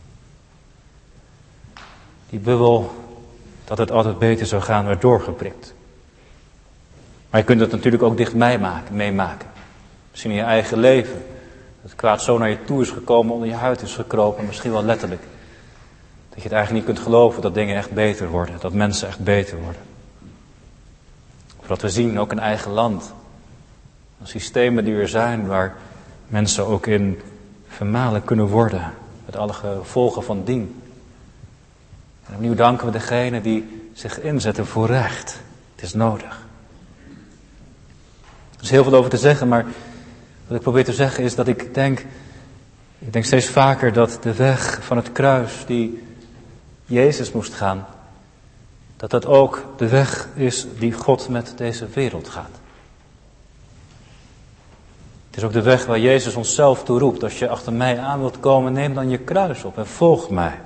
Die bubbel, dat het altijd beter zou gaan, werd doorgeprikt. Maar je kunt het natuurlijk ook dichtbij maken, meemaken. Misschien in je eigen leven. Dat het kwaad zo naar je toe is gekomen, onder je huid is gekropen, misschien wel letterlijk. Dat je het eigenlijk niet kunt geloven dat dingen echt beter worden. Dat mensen echt beter worden. Of dat we zien, ook in eigen land. Systemen die er zijn waar mensen ook in vermalen kunnen worden. Met alle gevolgen van dien. En opnieuw danken we degene die zich inzetten voor recht. Het is nodig. Er is heel veel over te zeggen, maar wat ik probeer te zeggen is dat ik denk, ik denk steeds vaker dat de weg van het kruis die Jezus moest gaan, dat dat ook de weg is die God met deze wereld gaat. Het is ook de weg waar Jezus onszelf toe roept. Als je achter mij aan wilt komen, neem dan je kruis op en volg mij.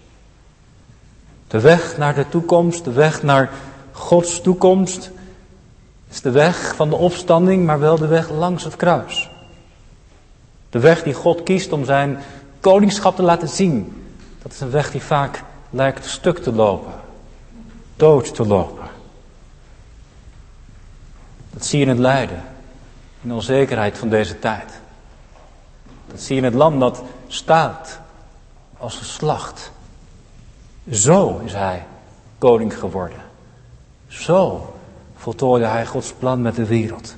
De weg naar de toekomst, de weg naar Gods toekomst, is de weg van de opstanding, maar wel de weg langs het kruis. De weg die God kiest om zijn koningschap te laten zien. Dat is een weg die vaak lijkt stuk te lopen. Dood te lopen. Dat zie je in het lijden. In de onzekerheid van deze tijd. Dat zie je in het land dat staat als geslacht. Zo is hij koning geworden. Zo voltooide hij Gods plan met de wereld.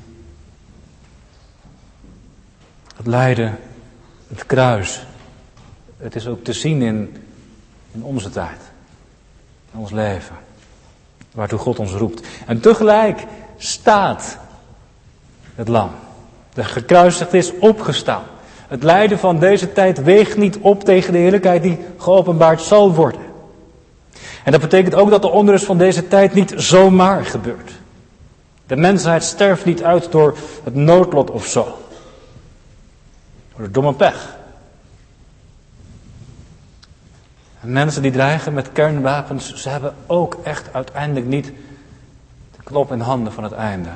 Het lijden, het kruis, het is ook te zien in, in onze tijd. In ons leven. Waartoe God ons roept. En tegelijk staat het lam. De gekruisigd is opgestaan. Het lijden van deze tijd weegt niet op tegen de heerlijkheid die geopenbaard zal worden. En dat betekent ook dat de onrust van deze tijd niet zomaar gebeurt. De mensheid sterft niet uit door het noodlot of zo. Door de domme pech. En mensen die dreigen met kernwapens, ze hebben ook echt uiteindelijk niet de knop in handen van het einde.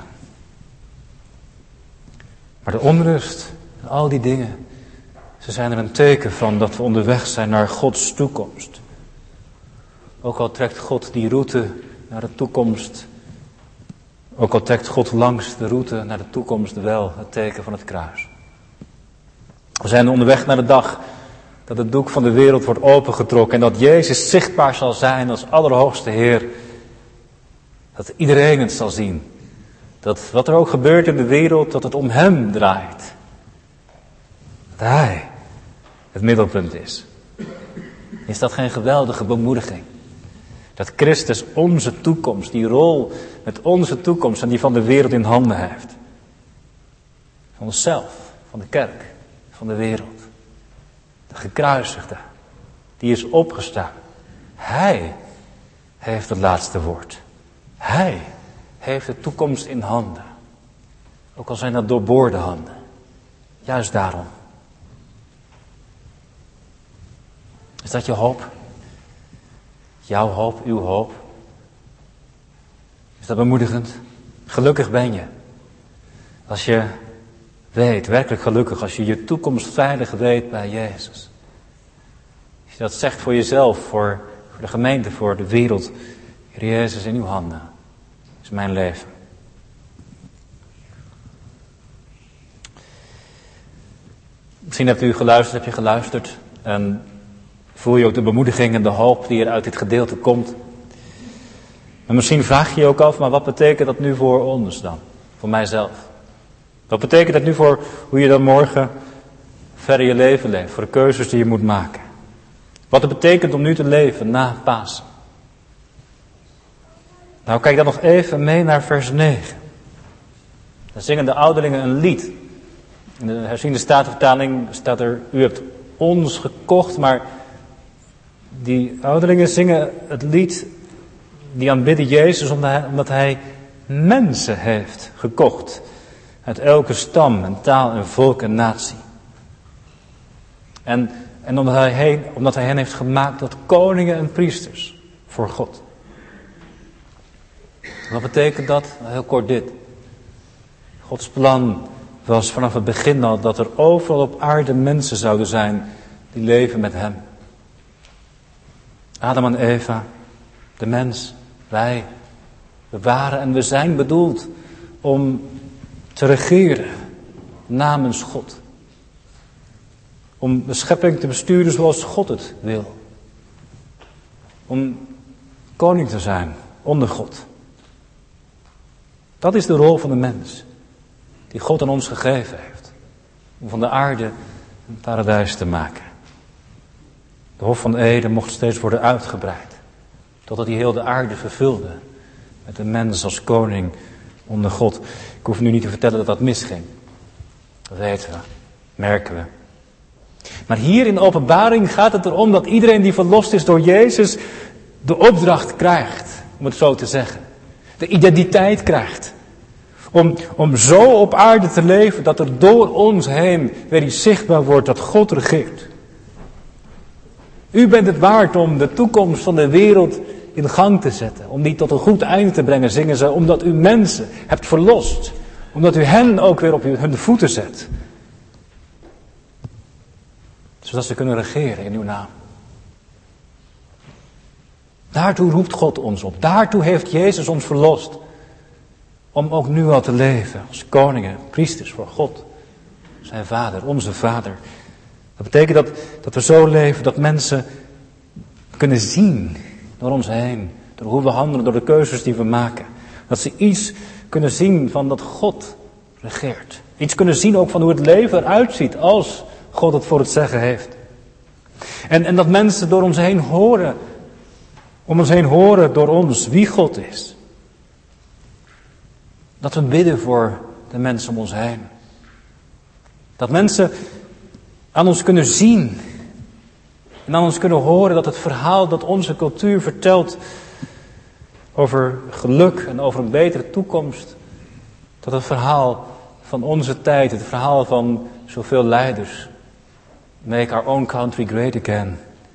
Maar de onrust en al die dingen, ze zijn er een teken van dat we onderweg zijn naar Gods toekomst. Ook al trekt God die route naar de toekomst, ook al trekt God langs de route naar de toekomst wel het teken van het kruis. We zijn onderweg naar de dag dat het doek van de wereld wordt opengetrokken en dat Jezus zichtbaar zal zijn als Allerhoogste Heer. Dat iedereen het zal zien. Dat wat er ook gebeurt in de wereld, dat het om Hem draait. Dat Hij het middelpunt is. Is dat geen geweldige bemoediging? Dat Christus onze toekomst, die rol met onze toekomst en die van de wereld in handen heeft. Van onszelf, van de kerk, van de wereld. De gekruisigde, die is opgestaan. Hij heeft het laatste woord. Hij heeft de toekomst in handen. Ook al zijn dat doorboorde handen. Juist daarom. Is dat je hoop? Jouw hoop, uw hoop? Is dat bemoedigend? Gelukkig ben je. Als je weet, werkelijk gelukkig, als je je toekomst veilig weet bij Jezus. Als je dat zegt voor jezelf, voor, voor de gemeente, voor de wereld. Heer Jezus, in uw handen is mijn leven. Misschien hebt u geluisterd, heb je geluisterd. En voel je ook de bemoediging en de hoop die er uit dit gedeelte komt. En misschien vraag je je ook af, maar wat betekent dat nu voor ons dan? Voor mijzelf. Wat betekent dat nu voor hoe je dan morgen verder je leven leeft? Voor de keuzes die je moet maken. Wat het betekent om nu te leven na Pasen. Nou, kijk dan nog even mee naar vers negen. Dan zingen de ouderlingen een lied. In de herziende statenvertaling staat er, u hebt ons gekocht, maar die ouderlingen zingen het lied, die aanbidden Jezus omdat hij, omdat hij mensen heeft gekocht. Uit elke stam en taal en volk en natie. En, en omdat, hij, omdat hij hen heeft gemaakt tot koningen en priesters voor God. Wat betekent dat? Heel kort dit. Gods plan was vanaf het begin al dat er overal op aarde mensen zouden zijn die leven met hem. Adam en Eva, de mens, wij, we waren en we zijn bedoeld om te regeren namens God. Om de schepping te besturen zoals God het wil. Om koning te zijn onder God. Dat is de rol van de mens. Die God aan ons gegeven heeft. Om van de aarde een paradijs te maken. De Hof van Eden mocht steeds worden uitgebreid. Totdat hij heel de aarde vervulde. Met de mens als koning onder God. Ik hoef nu niet te vertellen dat dat misging. Dat weten we. Merken we. Maar hier in de openbaring gaat het erom dat iedereen die verlost is door Jezus de opdracht krijgt. Om het zo te zeggen. De identiteit krijgt. Om, om zo op aarde te leven dat er door ons heen weer iets zichtbaar wordt dat God regeert. U bent het waard om de toekomst van de wereld in gang te zetten. Om die tot een goed einde te brengen, zingen ze. Omdat u mensen hebt verlost. Omdat u hen ook weer op hun voeten zet. Zodat ze kunnen regeren in uw naam. Daartoe roept God ons op. Daartoe heeft Jezus ons verlost. Om ook nu al te leven als koningen, priesters voor God. Zijn vader, onze vader. Dat betekent dat, dat we zo leven dat mensen kunnen zien door ons heen. Door hoe we handelen, door de keuzes die we maken. Dat ze iets kunnen zien van dat God regeert. Iets kunnen zien ook van hoe het leven eruit ziet als God het voor het zeggen heeft. En, en dat mensen door ons heen horen. Om ons heen horen door ons wie God is. Dat we bidden voor de mensen om ons heen. Dat mensen aan ons kunnen zien. En aan ons kunnen horen dat het verhaal dat onze cultuur vertelt over geluk en over een betere toekomst. Dat het verhaal van onze tijd, het verhaal van zoveel leiders. Make our own country great again.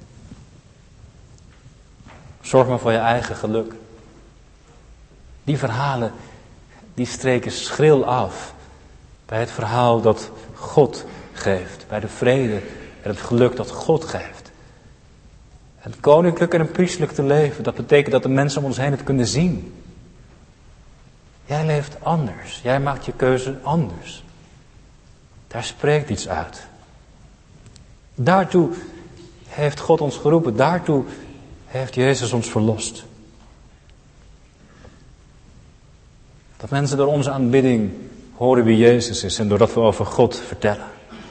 Zorg maar voor je eigen geluk. Die verhalen, die streken schril af bij het verhaal dat God geeft. Bij de vrede en het geluk dat God geeft. Het koninklijk en een priestelijk te leven, dat betekent dat de mensen om ons heen het kunnen zien. Jij leeft anders. Jij maakt je keuze anders. Daar spreekt iets uit. Daartoe heeft God ons geroepen. Daartoe heeft Jezus ons verlost. Dat mensen door onze aanbidding horen wie Jezus is en doordat we over God vertellen.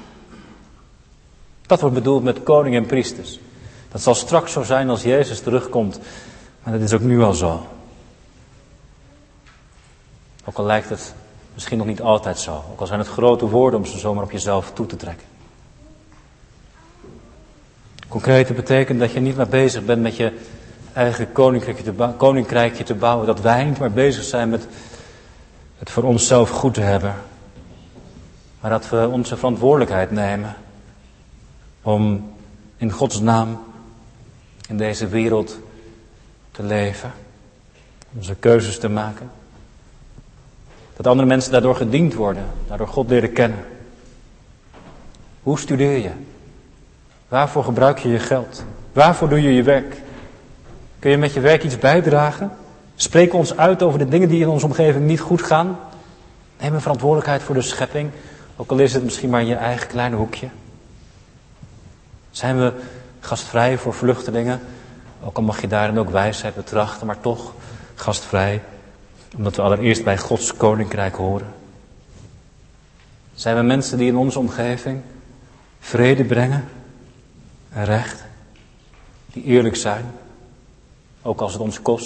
Dat wordt bedoeld met koning en priesters. Dat zal straks zo zijn als Jezus terugkomt. Maar dat is ook nu al zo. Ook al lijkt het Misschien nog niet altijd zo, ook al zijn het grote woorden om ze zomaar op jezelf toe te trekken. Concreet, dat betekent dat je niet meer bezig bent met je eigen koninkrijkje te, bouwen, koninkrijkje te bouwen. Dat wij niet meer bezig zijn met het voor onszelf goed te hebben. Maar dat we onze verantwoordelijkheid nemen om in Gods naam in deze wereld te leven. Onze keuzes te maken. Dat andere mensen daardoor gediend worden, daardoor God leren kennen. Hoe studeer je? Waarvoor gebruik je je geld? Waarvoor doe je je werk? Kun je met je werk iets bijdragen? Spreken ons uit over de dingen die in onze omgeving niet goed gaan? Neem een verantwoordelijkheid voor de schepping, ook al is het misschien maar in je eigen kleine hoekje. Zijn we gastvrij voor vluchtelingen, ook al mag je daarin ook wijsheid betrachten, maar toch gastvrij, omdat we allereerst bij Gods koninkrijk horen. Zijn we mensen die in onze omgeving vrede brengen en recht, die eerlijk zijn, ook als het ons kost.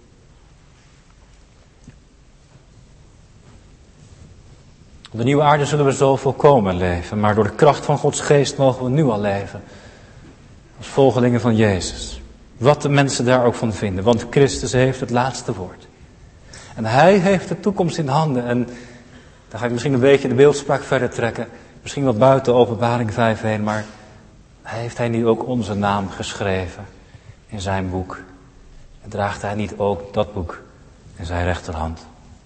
Op de nieuwe aarde zullen we zo volkomen leven, maar door de kracht van Gods geest mogen we nu al leven. Als volgelingen van Jezus. Wat de mensen daar ook van vinden, want Christus heeft het laatste woord. En hij heeft de toekomst in handen. En dan ga ik misschien een beetje de beeldspraak verder trekken. Misschien wat buiten Openbaring vijf heen, maar heeft hij niet ook onze naam geschreven in zijn boek? En draagt hij niet ook dat boek in zijn rechterhand?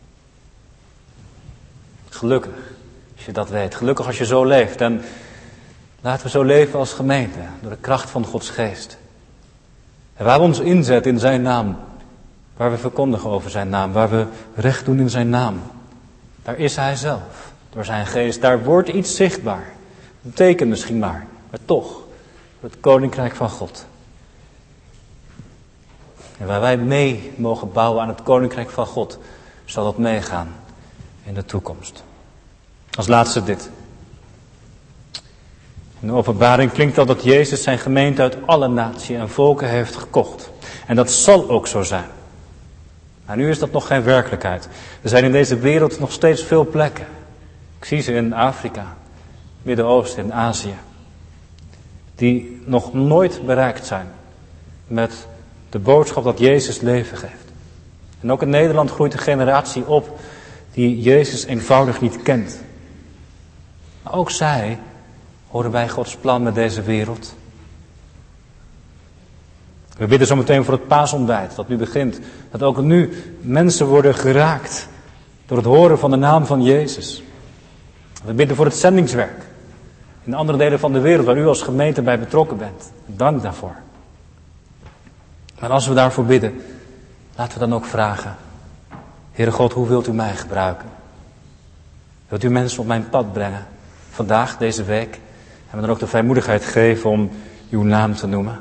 Gelukkig als je dat weet. Gelukkig als je zo leeft. En laten we zo leven als gemeente. Door de kracht van Gods geest. En waar we ons inzetten in zijn naam. Waar we verkondigen over zijn naam. Waar we recht doen in zijn naam. Daar is hij zelf. Door zijn geest. Daar wordt iets zichtbaar. Een teken misschien maar. Maar toch. Het koninkrijk van God. En waar wij mee mogen bouwen aan het koninkrijk van God. Zal dat meegaan in de toekomst. Als laatste dit. In de Openbaring klinkt al dat Jezus zijn gemeente uit alle naties en volken heeft gekocht. En dat zal ook zo zijn. Maar nu is dat nog geen werkelijkheid. Er zijn in deze wereld nog steeds veel plekken. Ik zie ze in Afrika, Midden-Oosten, in Azië. Die nog nooit bereikt zijn met de boodschap dat Jezus leven geeft. En ook in Nederland groeit een generatie op die Jezus eenvoudig niet kent. Maar ook zij horen bij Gods plan met deze wereld. We bidden zo meteen voor het paasontbijt dat nu begint. Dat ook nu mensen worden geraakt door het horen van de naam van Jezus. We bidden voor het zendingswerk in andere delen van de wereld waar u als gemeente bij betrokken bent. Dank daarvoor. Maar als we daarvoor bidden, laten we dan ook vragen. Heere God, hoe wilt u mij gebruiken? Wilt u mensen op mijn pad brengen? Vandaag, deze week. En me dan ook de vrijmoedigheid geven om uw naam te noemen.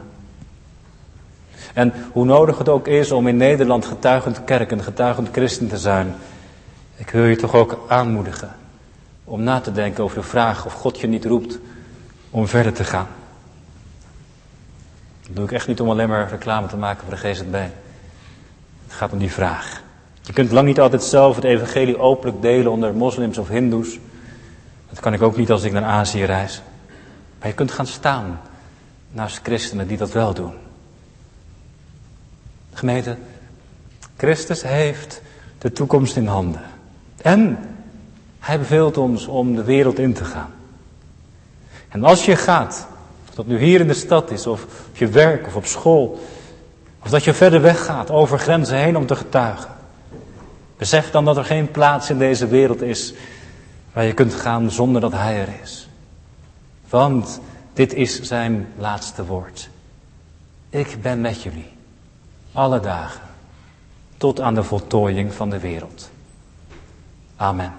En hoe nodig het ook is om in Nederland getuigend kerk en getuigend christen te zijn. Ik wil je toch ook aanmoedigen om na te denken over de vraag of God je niet roept om verder te gaan. Dat doe ik echt niet om alleen maar reclame te maken voor de G Z B. Het gaat om die vraag. Je kunt lang niet altijd zelf het evangelie openlijk delen onder moslims of hindoes. Dat kan ik ook niet als ik naar Azië reis. Maar je kunt gaan staan naast christenen die dat wel doen. Gemeente, Christus heeft de toekomst in handen. En hij beveelt ons om de wereld in te gaan. En als je gaat, of dat nu hier in de stad is, of op je werk of op school, of dat je verder weg gaat over grenzen heen om te getuigen. Besef dan dat er geen plaats in deze wereld is waar je kunt gaan zonder dat hij er is. Want dit is zijn laatste woord. Ik ben met jullie. Alle dagen. Tot aan de voltooiing van de wereld. Amen.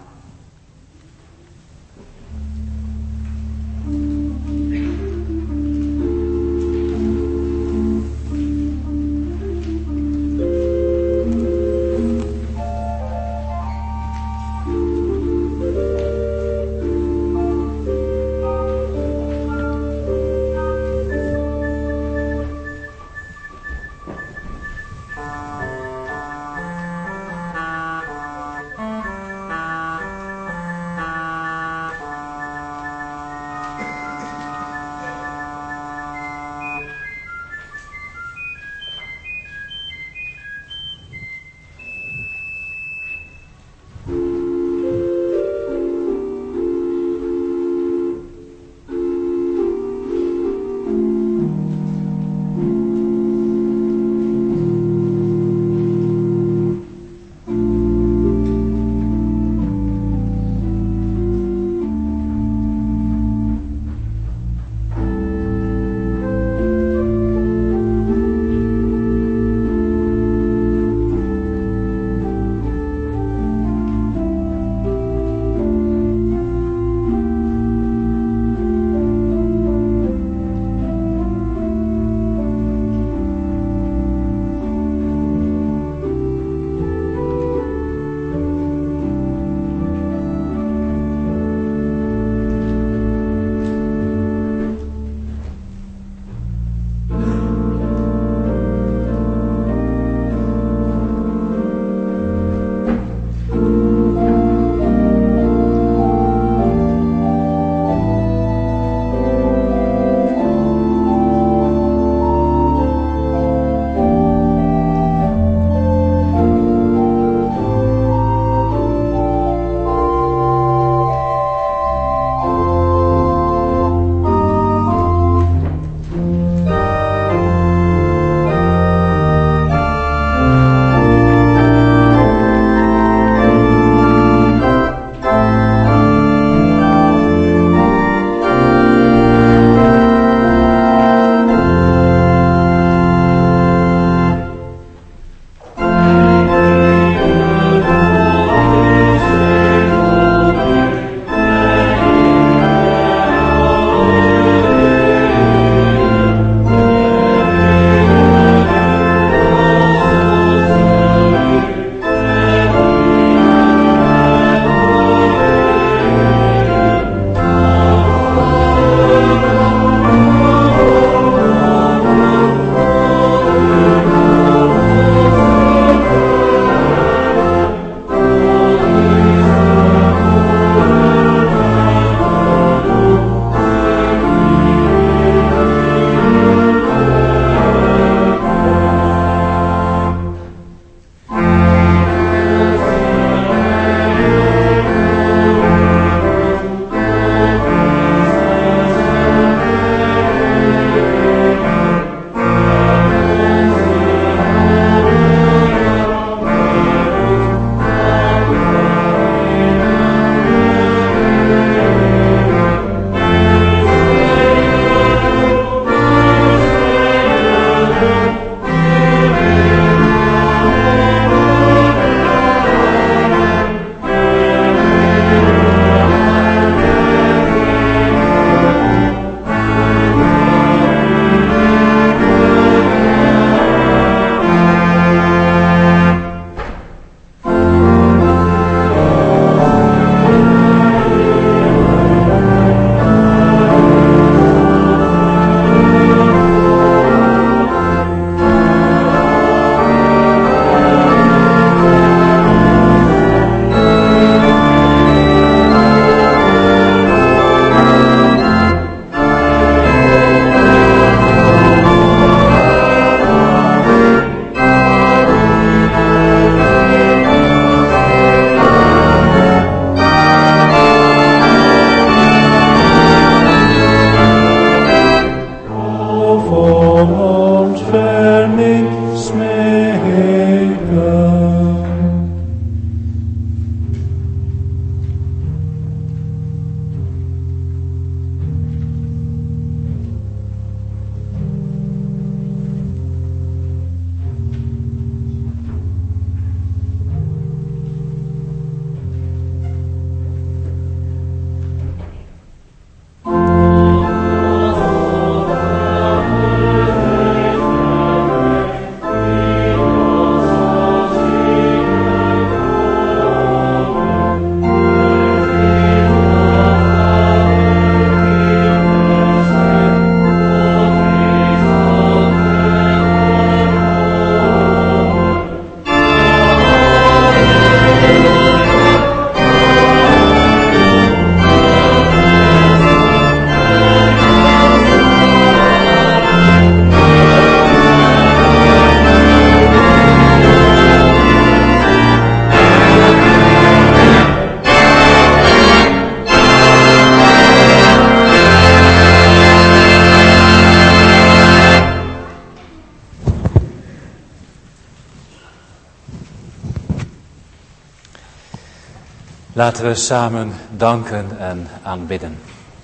Laten we samen danken en aanbidden.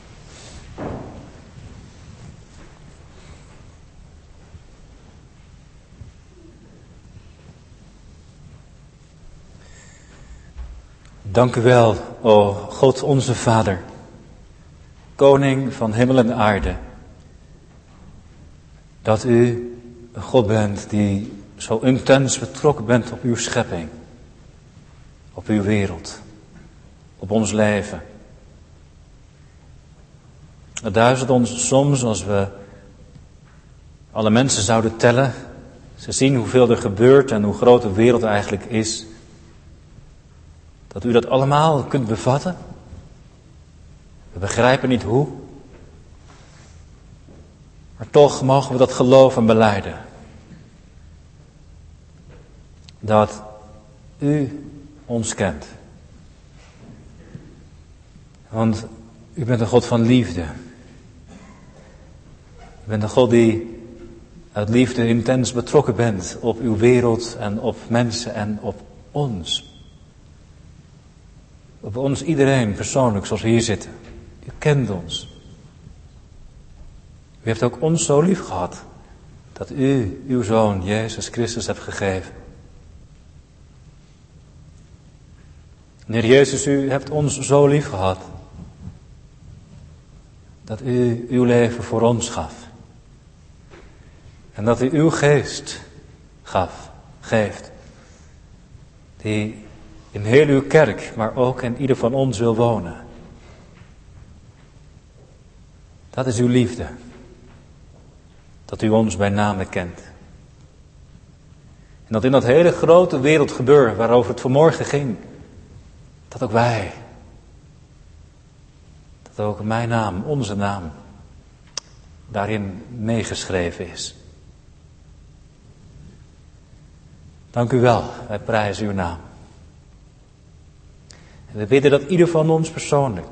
Dank u wel, o God onze Vader, Koning van hemel en aarde, dat u een God bent die zo intens betrokken bent op uw schepping, op uw wereld, op ons leven. Het duizelt ons soms als we alle mensen zouden tellen, ze zien hoeveel er gebeurt en hoe groot de wereld eigenlijk is, dat u dat allemaal kunt bevatten. We begrijpen niet hoe, maar toch mogen we dat geloven en belijden. Dat u ons kent. Want u bent een God van liefde. U bent een God die uit liefde intens betrokken bent op uw wereld en op mensen en op ons. Op ons iedereen persoonlijk zoals we hier zitten. U kent ons. U heeft ook ons zo lief gehad dat u uw Zoon Jezus Christus hebt gegeven. Heer Jezus, u hebt ons zo lief gehad dat u uw leven voor ons gaf. En dat u uw geest gaf, geeft, die in heel uw kerk, maar ook in ieder van ons wil wonen. Dat is uw liefde, dat u ons bij name kent. En dat in dat hele grote wereldgebeur waarover het vanmorgen ging, dat ook wij, dat ook mijn naam, onze naam, daarin meegeschreven is. Dank u wel, wij prijzen uw naam. En we bidden dat ieder van ons persoonlijk,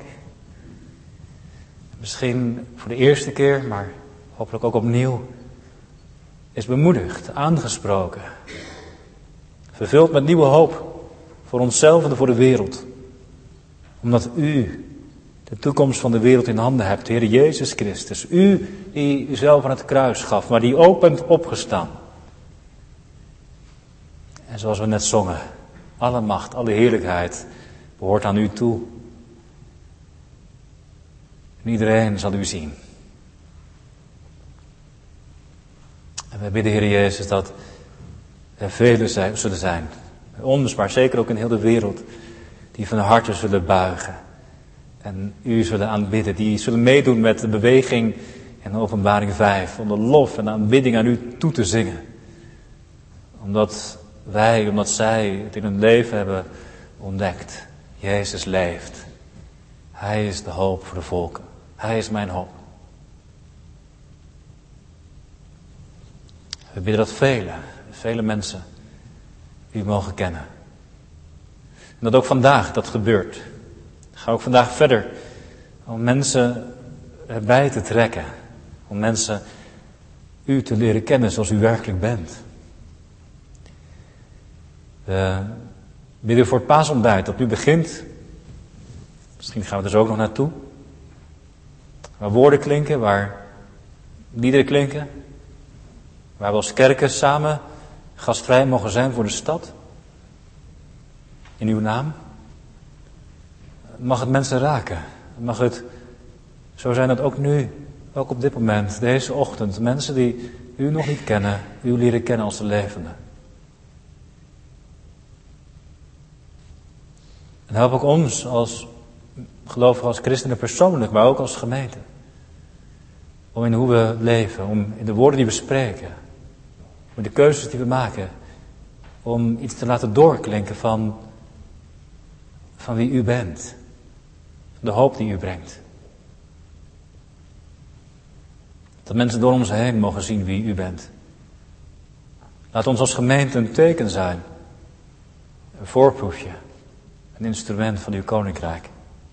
misschien voor de eerste keer, maar hopelijk ook opnieuw, is bemoedigd, aangesproken, vervuld met nieuwe hoop voor onszelf en voor de wereld. Omdat u de toekomst van de wereld in handen hebt. Heer Jezus Christus, u die uzelf aan het kruis gaf, maar die ook bent opgestaan. En zoals we net zongen, alle macht, alle heerlijkheid behoort aan u toe. En iedereen zal u zien. En wij bidden, Heer Jezus, dat er velen zijn, zullen zijn, bij ons, maar zeker ook in heel de wereld, die van harte zullen buigen en u zullen aanbidden, die zullen meedoen met de beweging in Openbaring vijf, om de lof en aanbidding aan u toe te zingen. Omdat wij, omdat zij het in hun leven hebben ontdekt. Jezus leeft. Hij is de hoop voor de volken. Hij is mijn hoop. We bidden dat vele, vele mensen u mogen kennen. En dat ook vandaag dat gebeurt. Ga ook vandaag verder om mensen erbij te trekken. Om mensen u te leren kennen zoals u werkelijk bent. We bidden voor het paasontbijt dat nu begint. Misschien gaan we er zo ook nog naartoe. Waar woorden klinken, waar liederen klinken. Waar we als kerken samen gastvrij mogen zijn voor de stad. In uw naam. Mag het mensen raken. Mag het zo zijn dat ook nu, ook op dit moment, deze ochtend, mensen die u nog niet kennen, u leren kennen als de levende. En help ook ons als gelovigen, als christenen persoonlijk, maar ook als gemeente. Om in hoe we leven, om in de woorden die we spreken, om in de keuzes die we maken, om iets te laten doorklinken van, van wie u bent. De hoop die u brengt. Dat mensen door ons heen mogen zien wie u bent. Laat ons als gemeente een teken zijn. Een voorproefje. Een instrument van uw koninkrijk.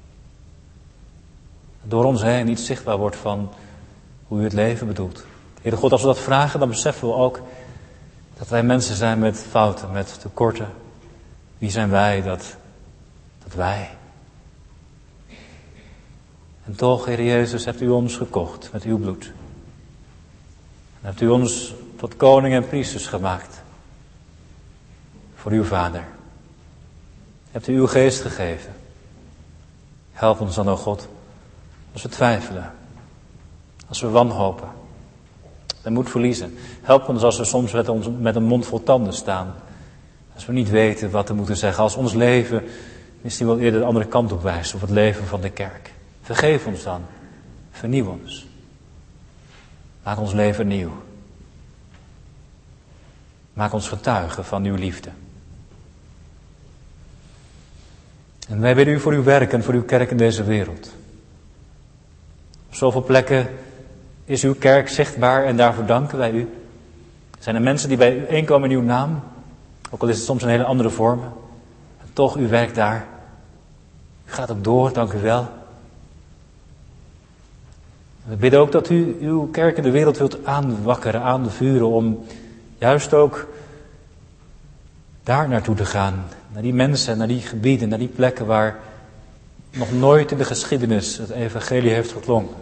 Door ons heen iets zichtbaar wordt van hoe u het leven bedoelt. Heere God, als we dat vragen, dan beseffen we ook dat wij mensen zijn met fouten, met tekorten. Wie zijn wij dat, dat wij... En toch, Heer Jezus, hebt u ons gekocht met uw bloed. En hebt u ons tot koning en priesters gemaakt. Voor uw Vader. Hebt u uw geest gegeven. Help ons dan, o God, als we twijfelen. Als we wanhopen. De moed verliezen. Help ons als we soms met, ons, met een mond vol tanden staan. Als we niet weten wat we moeten zeggen. Als ons leven misschien wel eerder de andere kant op wijst. Of het leven van de kerk. Vergeef ons dan. Vernieuw ons. Maak ons leven nieuw. Maak ons getuigen van uw liefde. En wij bidden u voor uw werk en voor uw kerk in deze wereld. Op zoveel plekken is uw kerk zichtbaar en daarvoor danken wij u. Zijn er mensen die bij u eenkomen in uw naam? Ook al is het soms een hele andere vorm. En toch, u werkt daar. U gaat ook door, dank u wel. We bidden ook dat u uw kerk in de wereld wilt aanwakkeren, aanvuren om juist ook daar naartoe te gaan. Naar die mensen, naar die gebieden, naar die plekken waar nog nooit in de geschiedenis het evangelie heeft geklonken.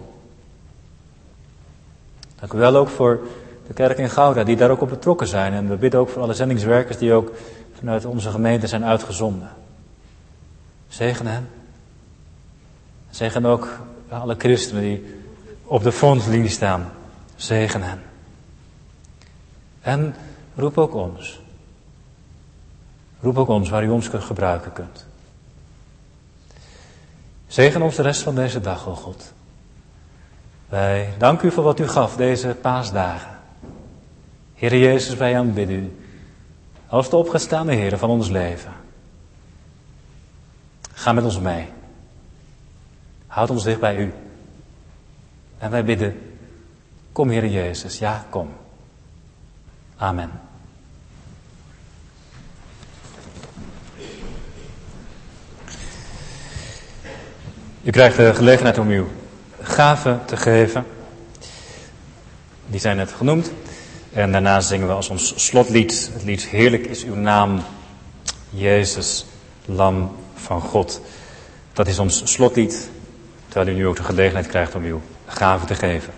Dank u wel ook voor de kerk in Gouda die daar ook op betrokken zijn. En we bidden ook voor alle zendingswerkers die ook vanuit onze gemeente zijn uitgezonden. Zegen hen. Zegen ook alle christenen die op de frontlinie staan. Zegen hen. En roep ook ons. Roep ook ons waar u ons gebruiken kunt. Zegen ons de rest van deze dag, o God. Wij danken u voor wat u gaf deze paasdagen. Heere Jezus, wij aanbidden u. Als de opgestaande Heere van ons leven. Ga met ons mee. Houd ons dicht bij u. En wij bidden, kom Heere Jezus, ja, kom. Amen. U krijgt de gelegenheid om uw gaven te geven. Die zijn net genoemd. En daarna zingen we als ons slotlied het lied Heerlijk is uw naam, Jezus, Lam van God. Dat is ons slotlied. Terwijl u nu ook de gelegenheid krijgt om uw gave te geven.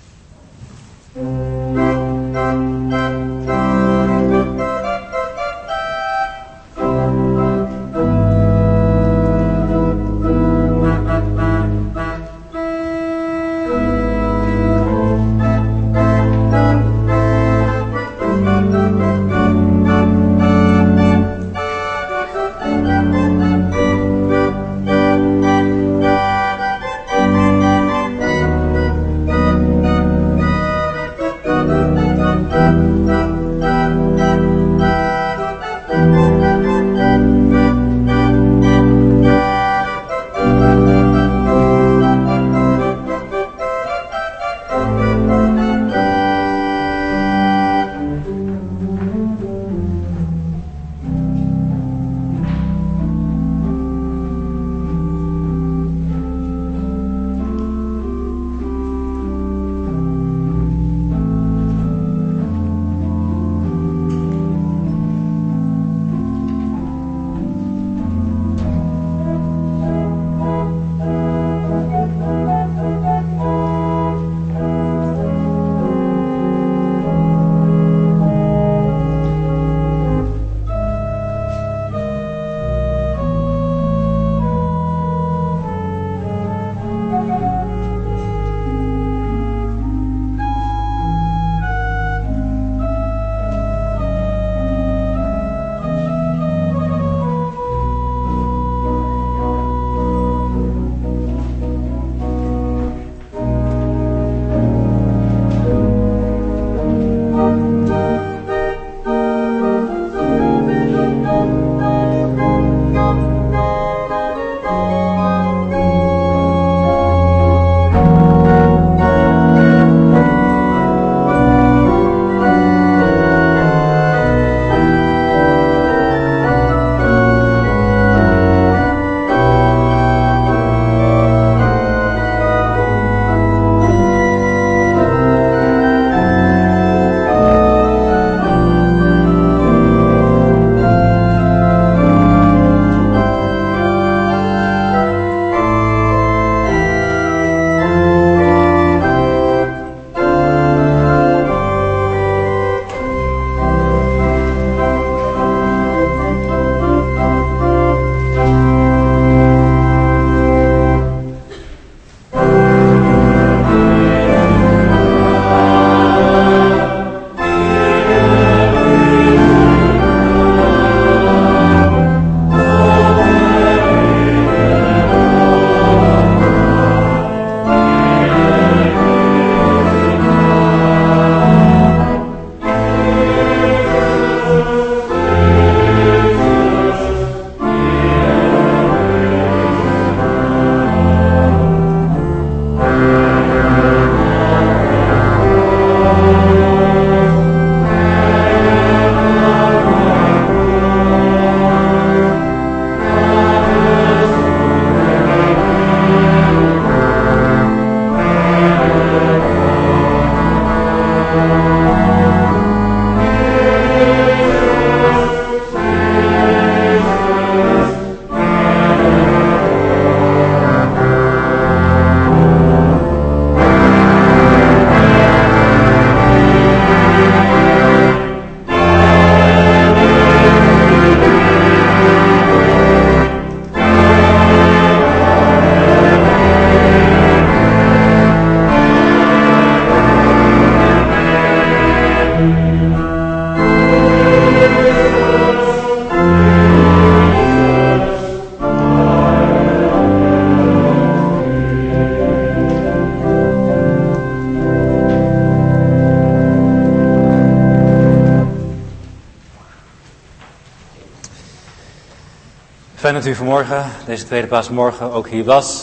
Fijn dat u vanmorgen, deze tweede paasmorgen, ook hier was.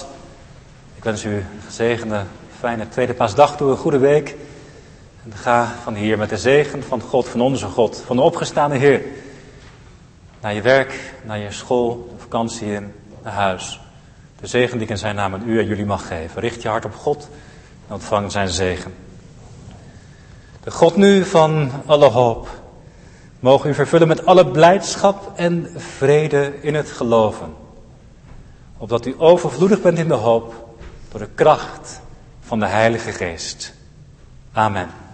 Ik wens u een gezegende, fijne tweede paasdag toe, een goede week. En ga van hier met de zegen van God, van onze God, van de opgestaande Heer. Naar je werk, naar je school, de vakantie in, naar huis. De zegen die ik in zijn naam aan u en jullie mag geven. Richt je hart op God en ontvang zijn zegen. De God nu van alle hoop, mogen u vervullen met alle blijdschap en vrede in het geloven. Opdat u overvloedig bent in de hoop door de kracht van de Heilige Geest. Amen.